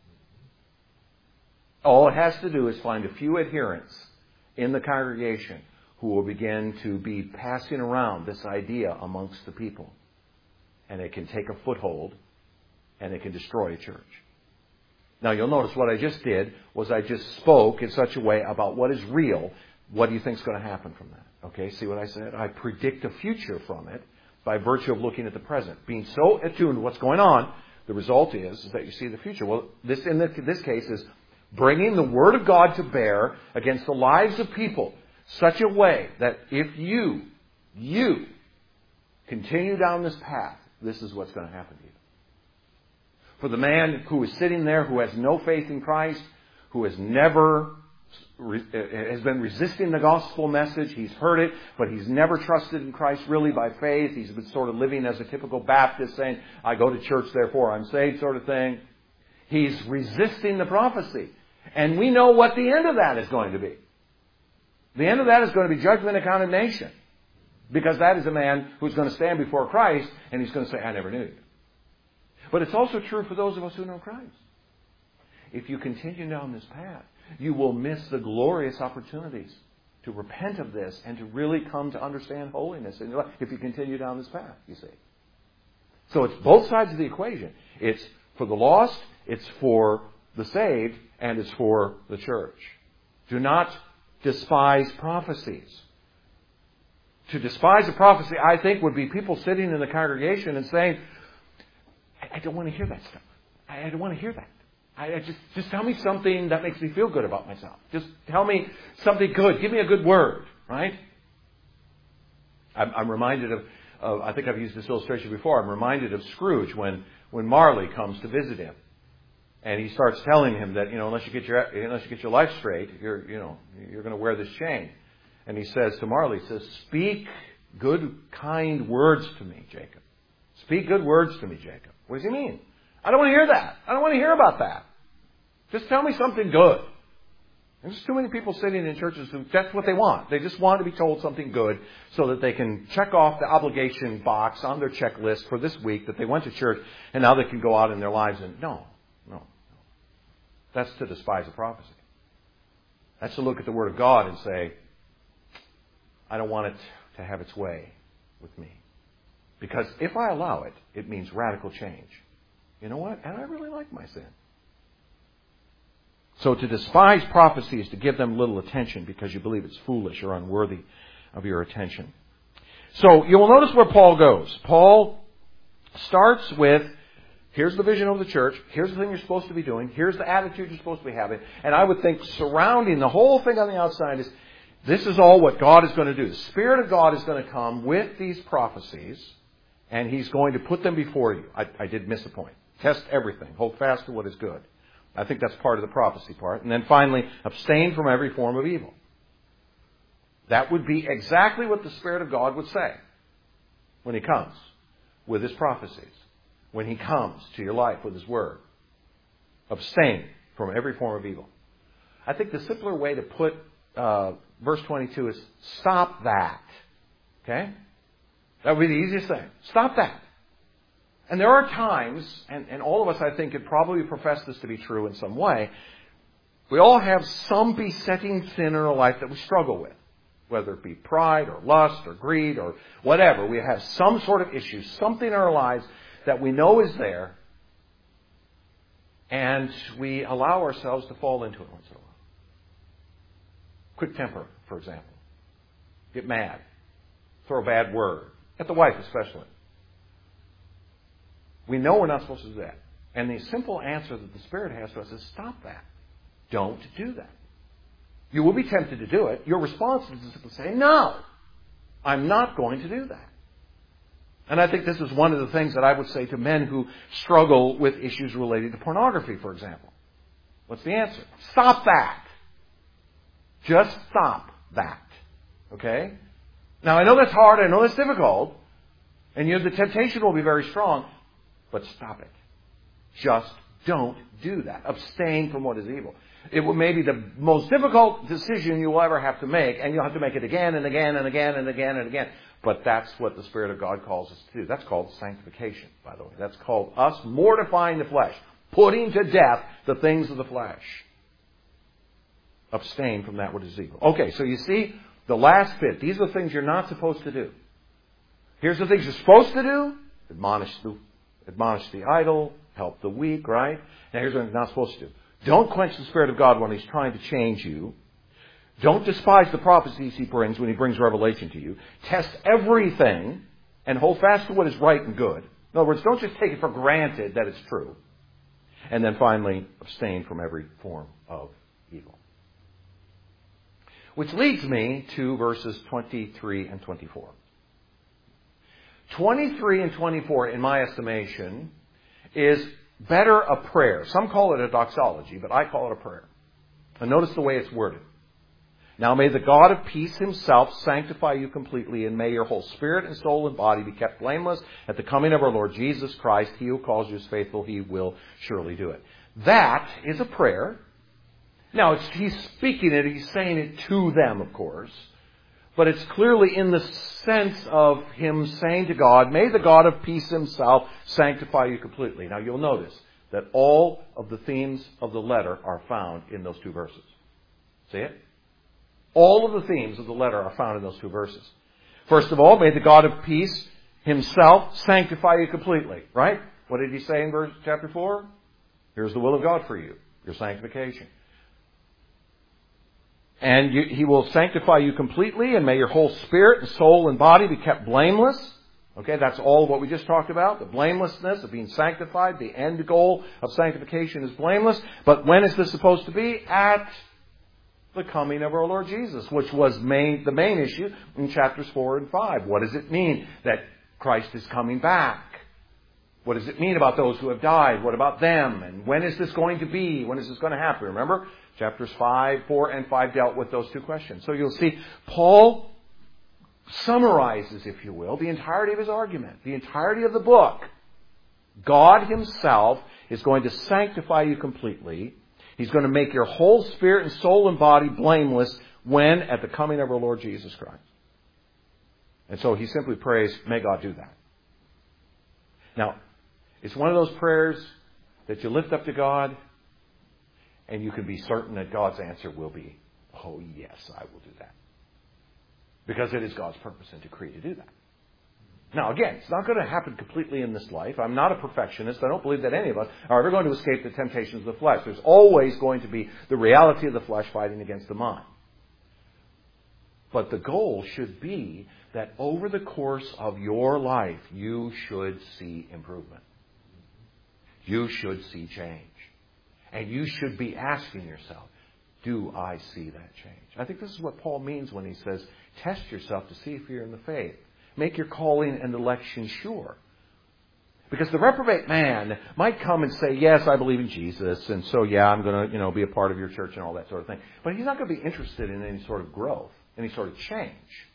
Speaker 1: All it has to do is find a few adherents in the congregation who will begin to be passing around this idea amongst the people. And it can take a foothold and it can destroy a church. Now you'll notice what I just did was I just spoke in such a way about what is real. What do you think is going to happen from that? Okay, see what I said? I predict a future from it by virtue of looking at the present. Being so attuned to what's going on, the result is, is that you see the future. Well, this in this case is bringing the Word of God to bear against the lives of people such a way that if you, you continue down this path, this is what's going to happen to you. For the man who is sitting there who has no faith in Christ, who has never has been resisting the gospel message. He's heard it, but he's never trusted in Christ really by faith. He's been sort of living as a typical Baptist, saying, I go to church, therefore I'm saved, sort of thing. He's resisting the prophecy. And we know what the end of that is going to be. The end of that is going to be judgment and condemnation. Because that is a man who's going to stand before Christ, and he's going to say, I never knew you. But it's also true for those of us who know Christ. If you continue down this path, you will miss the glorious opportunities to repent of this and to really come to understand holiness in your life if you continue down this path, you see. So it's both sides of the equation. It's for the lost, it's for the saved, and it's for the church. Do not despise prophecies. To despise a prophecy, I think, would be people sitting in the congregation and saying, I, I don't want to hear that stuff. I, I don't want to hear that. I, I just, just tell me something that makes me feel good about myself. Just tell me something good. Give me a good word, right? I'm, I'm reminded of, of, I think I've used this illustration before, I'm reminded of Scrooge when, when Marley comes to visit him. And he starts telling him that, you know, unless you get your, unless you get your life straight, you're, you know, you're going to wear this chain. And he says to Marley, he says, speak good, kind words to me, Jacob. Speak good words to me, Jacob. What does he mean? I don't want to hear that. I don't want to hear about that. Just tell me something good. There's too many people sitting in churches who that's what they want. They just want to be told something good so that they can check off the obligation box on their checklist for this week that they went to church and now they can go out in their lives and no, no, no. That's to despise a prophecy. That's to look at the Word of God and say, I don't want it to have its way with me. Because if I allow it, it means radical change. You know what? And I really like my sin. So to despise prophecy is to give them little attention because you believe it's foolish or unworthy of your attention. So you will notice where Paul goes. Paul starts with, here's the vision of the church. Here's the thing you're supposed to be doing. Here's the attitude you're supposed to be having. And I would think surrounding the whole thing on the outside is, this is all what God is going to do. The Spirit of God is going to come with these prophecies, and He's going to put them before you. I, I did miss a point. Test everything. Hold fast to what is good. I think that's part of the prophecy part. And then finally, abstain from every form of evil. That would be exactly what the Spirit of God would say when He comes with His prophecies. When He comes to your life with His Word. Abstain from every form of evil. I think the simpler way to put uh, verse twenty-two is stop that. Okay? That would be the easiest thing. Stop that. And there are times, and, and all of us, I think, could probably profess this to be true in some way. We all have some besetting sin in our life that we struggle with. whether it be pride or lust or greed or whatever. We have some sort of issue, something in our lives that we know is there, and we allow ourselves to fall into it once in a while. Quick temper, for example. Get mad. Throw a bad word. At the wife especially. We know we're not supposed to do that. And the simple answer that the Spirit has to us is stop that. Don't do that. You will be tempted to do it. Your response is to simply say, no, I'm not going to do that. And I think this is one of the things that I would say to men who struggle with issues related to pornography, for example. What's the answer? Stop that. Just stop that. Okay? Now, I know that's hard. I know that's difficult. And you know, the temptation will be very strong. But stop it. Just don't do that. Abstain from what is evil. It will maybe the most difficult decision you will ever have to make, and you'll have to make it again and again and again and again and again. But that's what the Spirit of God calls us to do. That's called sanctification, by the way. That's called us mortifying the flesh, putting to death the things of the flesh. Abstain from that which is evil. Okay, so you see, the last bit. These are the things you're not supposed to do. Here's the things you're supposed to do. Admonish the, admonish the idle, help the weak, right? Now here's what you're not supposed to do. Don't quench the Spirit of God when He's trying to change you. Don't despise the prophecies He brings when He brings revelation to you. Test everything and hold fast to what is right and good. In other words, don't just take it for granted that it's true. And then finally, abstain from every form of evil. Which leads me to verses twenty-three and twenty-four. twenty-three and twenty-four, in my estimation, is better a prayer. Some call it a doxology, but I call it a prayer. And notice the way it's worded. Now may the God of peace Himself sanctify you completely, and may your whole spirit and soul and body be kept blameless at the coming of our Lord Jesus Christ. He who calls you is faithful. He will surely do it. That is a prayer. Now, it's, he's speaking it, he's saying it to them, of course. But it's clearly in the sense of him saying to God, may the God of peace Himself sanctify you completely. Now, you'll notice that all of the themes of the letter are found in those two verses. See it? All of the themes of the letter are found in those two verses. First of all, may the God of peace Himself sanctify you completely. Right? What did He say in verse chapter four? Here's the will of God for you, your sanctification. And you, He will sanctify you completely, and may your whole spirit and soul and body be kept blameless. Okay, that's all what we just talked about. The blamelessness of being sanctified. The end goal of sanctification is blameless. But when is this supposed to be? At the coming of our Lord Jesus, which was main, the main issue in chapters four and five. What does it mean that Christ is coming back? What does it mean about those who have died? What about them? And when is this going to be? When is this going to happen? Remember? Chapters five, four, and five dealt with those two questions. So you'll see Paul summarizes, if you will, the entirety of his argument, the entirety of the book. God Himself is going to sanctify you completely. He's going to make your whole spirit and soul and body blameless when at the coming of our Lord Jesus Christ. And so he simply prays, may God do that. Now, it's one of those prayers that you lift up to God, and you can be certain that God's answer will be, oh yes, I will do that. Because it is God's purpose and decree to do that. Now again, it's not going to happen completely in this life. I'm not a perfectionist. I don't believe that any of us are ever going to escape the temptations of the flesh. There's always going to be the reality of the flesh fighting against the mind. But the goal should be that over the course of your life, you should see improvement. You should see change. And you should be asking yourself, do I see that change? I think this is what Paul means when he says, test yourself to see if you're in the faith. Make your calling and election sure. Because the reprobate man might come and say, yes, I believe in Jesus, and so, yeah, I'm going to, you know, be a part of your church and all that sort of thing. But he's not going to be interested in any sort of growth, any sort of change.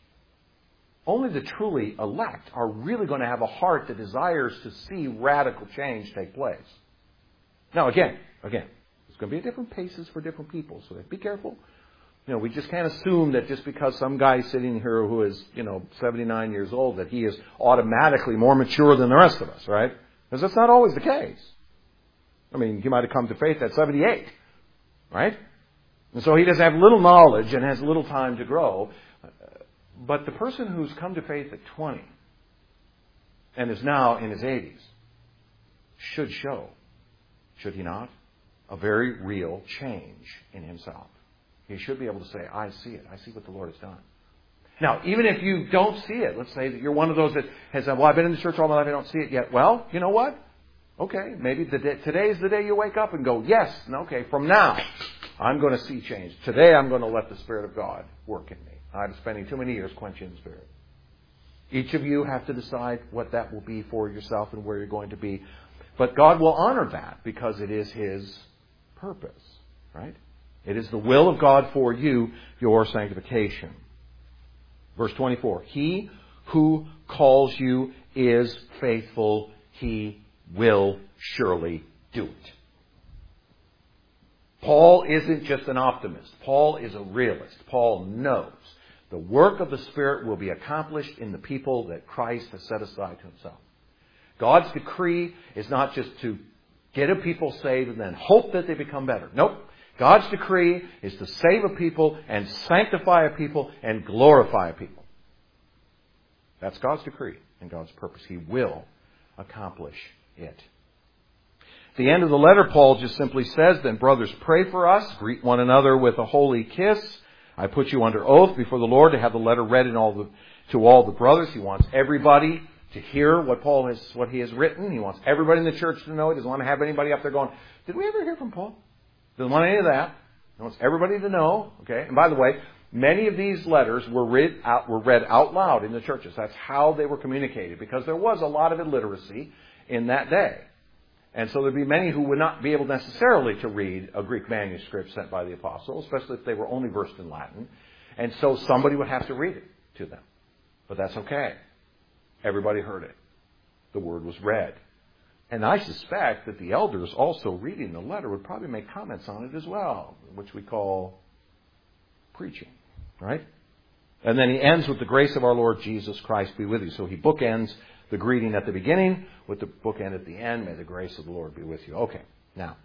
Speaker 1: Only the truly elect are really going to have a heart that desires to see radical change take place. Now, again, again, there's going to be different paces for different people, so be careful. You know, we just can't assume that just because some guy sitting here who is, you know, seventy-nine years old, that he is automatically more mature than the rest of us, right? Because that's not always the case. I mean, he might have come to faith at seventy-eight, right? And so he does have little knowledge and has little time to grow. But the person who's come to faith at twenty and is now in his eighties should show, should he not, a very real change in himself. He should be able to say, I see it. I see what the Lord has done. Now, even if you don't see it, let's say that you're one of those that has said, well, I've been in the church all my life, I don't see it yet. Well, you know what? Okay, maybe the day, today's the day you wake up and go, yes, okay, from now, I'm going to see change. Today I'm going to let the Spirit of God work in me. I'm spending too many years quenching the Spirit. Each of you have to decide what that will be for yourself and where you're going to be. But God will honor that because it is His purpose, right? It is the will of God for you, your sanctification. Verse twenty-four, He who calls you is faithful. He will surely do it. Paul isn't just an optimist. Paul is a realist. Paul knows the work of the Spirit will be accomplished in the people that Christ has set aside to Himself. God's decree is not just to get a people saved and then hope that they become better. Nope. God's decree is to save a people and sanctify a people and glorify a people. That's God's decree and God's purpose. He will accomplish it. At the end of the letter, Paul just simply says, then brothers, pray for us, greet one another with a holy kiss. I put you under oath before the Lord to have the letter read in all the, to all the brothers. He wants everybody to hear what Paul has, what he has written. He wants everybody in the church to know. He doesn't want to have anybody up there going, did we ever hear from Paul? Doesn't want any of that. He wants everybody to know. Okay. And by the way, many of these letters were read out, were read out loud in the churches. That's how they were communicated, because there was a lot of illiteracy in that day. And so there'd be many who would not be able necessarily to read a Greek manuscript sent by the apostle, especially if they were only versed in Latin. And so somebody would have to read it to them. But that's okay. Everybody heard it. The word was read. And I suspect that the elders also reading the letter would probably make comments on it as well, which we call preaching, right? And then he ends with the grace of our Lord Jesus Christ be with you. So he bookends the greeting at the beginning with the bookend at the end. May the grace of the Lord be with you. Okay, now,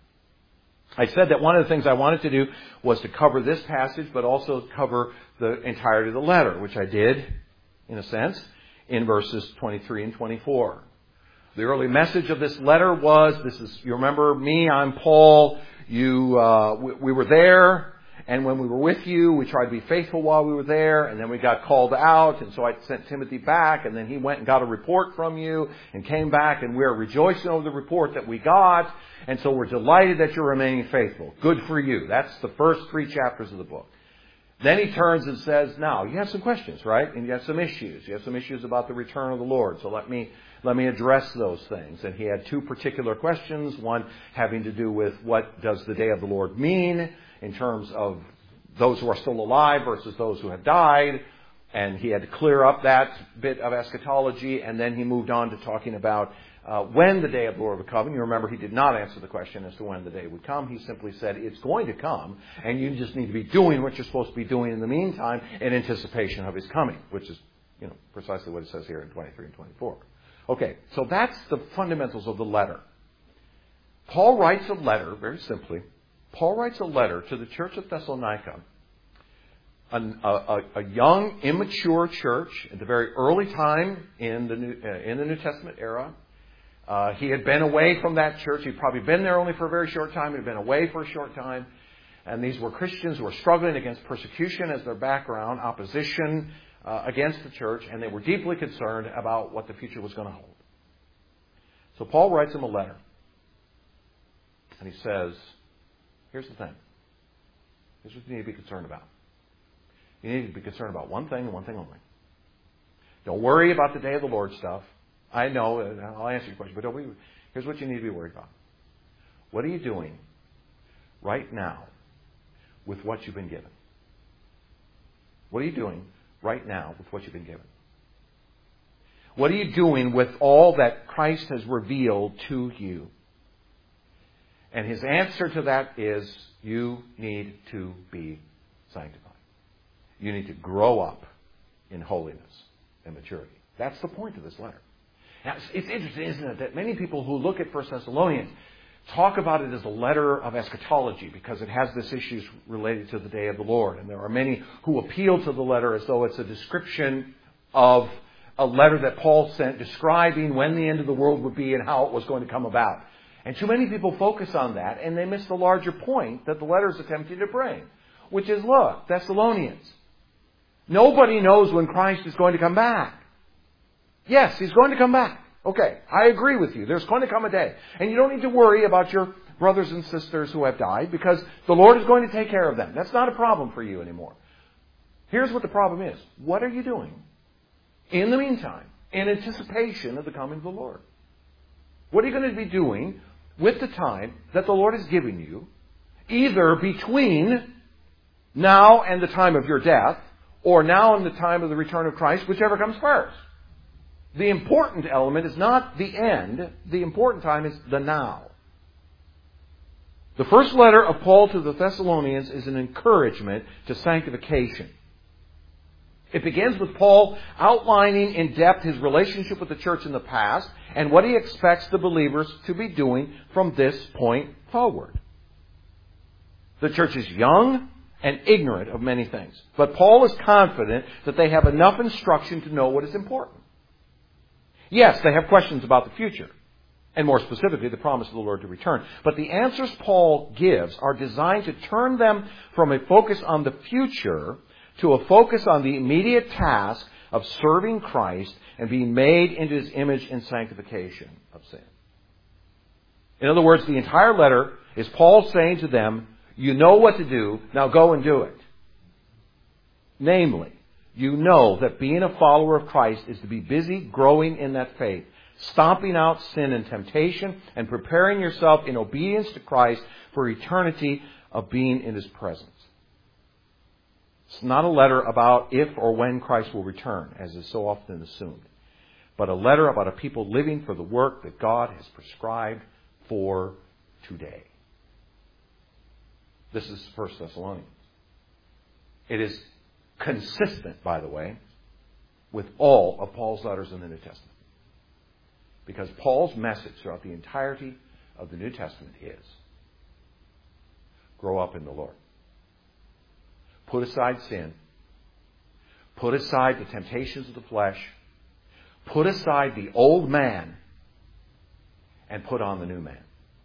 Speaker 1: I said that one of the things I wanted to do was to cover this passage, but also cover the entirety of the letter, which I did, in a sense, in verses twenty-three and twenty-four. The early message of this letter was, this is, you remember me, I'm Paul, you, uh, we, we were there, and when we were with you, we tried to be faithful while we were there, and then we got called out, and so I sent Timothy back, and then he went and got a report from you, and came back, and we're rejoicing over the report that we got, and so we're delighted that you're remaining faithful. Good for you. That's the first three chapters of the book. Then he turns and says, now, you have some questions, right? And you have some issues. You have some issues about the return of the Lord, so let me Let me address those things. And he had two particular questions, one having to do with what does the day of the Lord mean in terms of those who are still alive versus those who have died. And he had to clear up that bit of eschatology. And then he moved on to talking about uh, when the day of the Lord would come. And you remember he did not answer the question as to when the day would come. He simply said it's going to come, and you just need to be doing what you're supposed to be doing in the meantime in anticipation of his coming, which is, you know, precisely what it says here in twenty-three and twenty-four. Okay, so that's the fundamentals of the letter. Paul writes a letter, very simply. Paul writes a letter to the church of Thessalonica, an, a, a, a young, immature church at the very early time in the New, uh, in the New Testament era. Uh, he had been away from that church. He'd probably been there only for a very short time. He'd been away for a short time. And these were Christians who were struggling against persecution as their background, opposition Uh, against the church, and they were deeply concerned about what the future was going to hold. So Paul writes them a letter, and he says, here's the thing. Here's what you need to be concerned about. You need to be concerned about one thing and one thing only. Don't worry about the day of the Lord stuff. I know, I'll answer your question, but don't worry. Here's what you need to be worried about. What are you doing right now with what you've been given? What are you doing right now with what you've been given? What are you doing with all that Christ has revealed to you? And his answer to that is, you need to be sanctified. You need to grow up in holiness and maturity. That's the point of this letter. Now, it's interesting, isn't it, that many people who look at First Thessalonians talk about it as a letter of eschatology because it has this issues related to the day of the Lord. And there are many who appeal to the letter as though it's a description of a letter that Paul sent describing when the end of the world would be and how it was going to come about. And too many people focus on that and they miss the larger point that the letter is attempting to bring, which is, look, Thessalonians, nobody knows when Christ is going to come back. Yes, He's going to come back. Okay, I agree with you. There's going to come a day. And you don't need to worry about your brothers and sisters who have died because the Lord is going to take care of them. That's not a problem for you anymore. Here's what the problem is. What are you doing in the meantime in anticipation of the coming of the Lord? What are you going to be doing with the time that the Lord has given you, either between now and the time of your death or now and the time of the return of Christ, whichever comes first? The important element is not the end. The important time is the now. The first letter of Paul to the Thessalonians is an encouragement to sanctification. It begins with Paul outlining in depth his relationship with the church in the past and what he expects the believers to be doing from this point forward. The church is young and ignorant of many things, but Paul is confident that they have enough instruction to know what is important. Yes, they have questions about the future, and more specifically, the promise of the Lord to return. But the answers Paul gives are designed to turn them from a focus on the future to a focus on the immediate task of serving Christ and being made into His image in sanctification of sin. In other words, the entire letter is Paul saying to them, you know what to do, now go and do it. Namely, you know that being a follower of Christ is to be busy growing in that faith, stomping out sin and temptation, and preparing yourself in obedience to Christ for eternity of being in His presence. It's not a letter about if or when Christ will return, as is so often assumed, but a letter about a people living for the work that God has prescribed for today. This is First Thessalonians. It is consistent, by the way, with all of Paul's letters in the New Testament. Because Paul's message throughout the entirety of the New Testament is, grow up in the Lord. Put aside sin. Put aside the temptations of the flesh. Put aside the old man and put on the new man.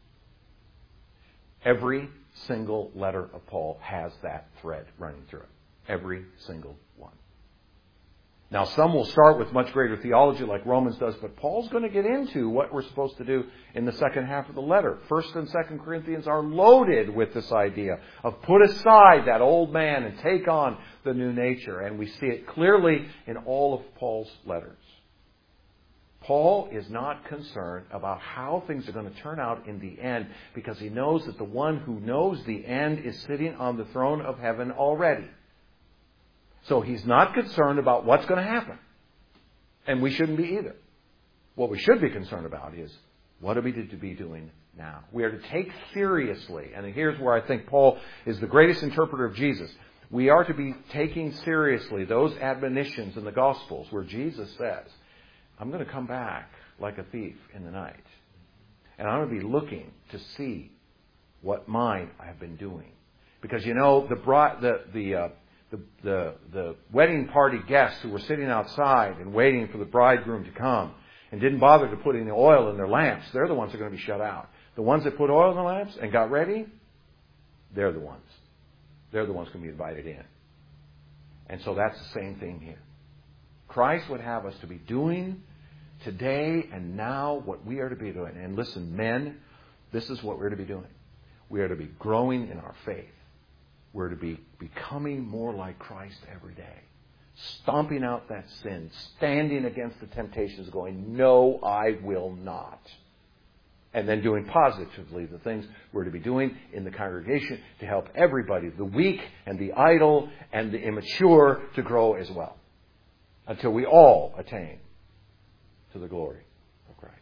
Speaker 1: Every single letter of Paul has that thread running through it. Every single one. Now, some will start with much greater theology like Romans does, but Paul's going to get into what we're supposed to do in the second half of the letter. First and Second Corinthians are loaded with this idea of put aside that old man and take on the new nature. And we see it clearly in all of Paul's letters. Paul is not concerned about how things are going to turn out in the end because he knows that the one who knows the end is sitting on the throne of heaven already. So he's not concerned about what's going to happen. And we shouldn't be either. What we should be concerned about is, what are we to be doing now? We are to take seriously, and here's where I think Paul is the greatest interpreter of Jesus. We are to be taking seriously those admonitions in the Gospels where Jesus says, I'm going to come back like a thief in the night. And I'm going to be looking to see what mine I have been doing. Because, you know, the bride, the, the, uh, The, the, the wedding party guests who were sitting outside and waiting for the bridegroom to come and didn't bother to put any oil in their lamps, they're the ones that are going to be shut out. The ones that put oil in the lamps and got ready, they're the ones. They're the ones going to be invited in. And so that's the same thing here. Christ would have us to be doing today and now what we are to be doing. And listen, men, this is what we're to be doing. We are to be growing in our faith. We're to be becoming more like Christ every day. Stomping out that sin. Standing against the temptations going, no, I will not. And then doing positively the things we're to be doing in the congregation to help everybody, the weak and the idle and the immature, to grow as well. Until we all attain to the glory of Christ.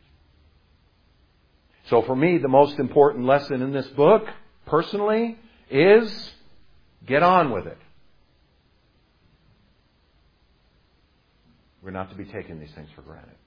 Speaker 1: So for me, the most important lesson in this book, personally, is get on with it. We're not to be taking these things for granted.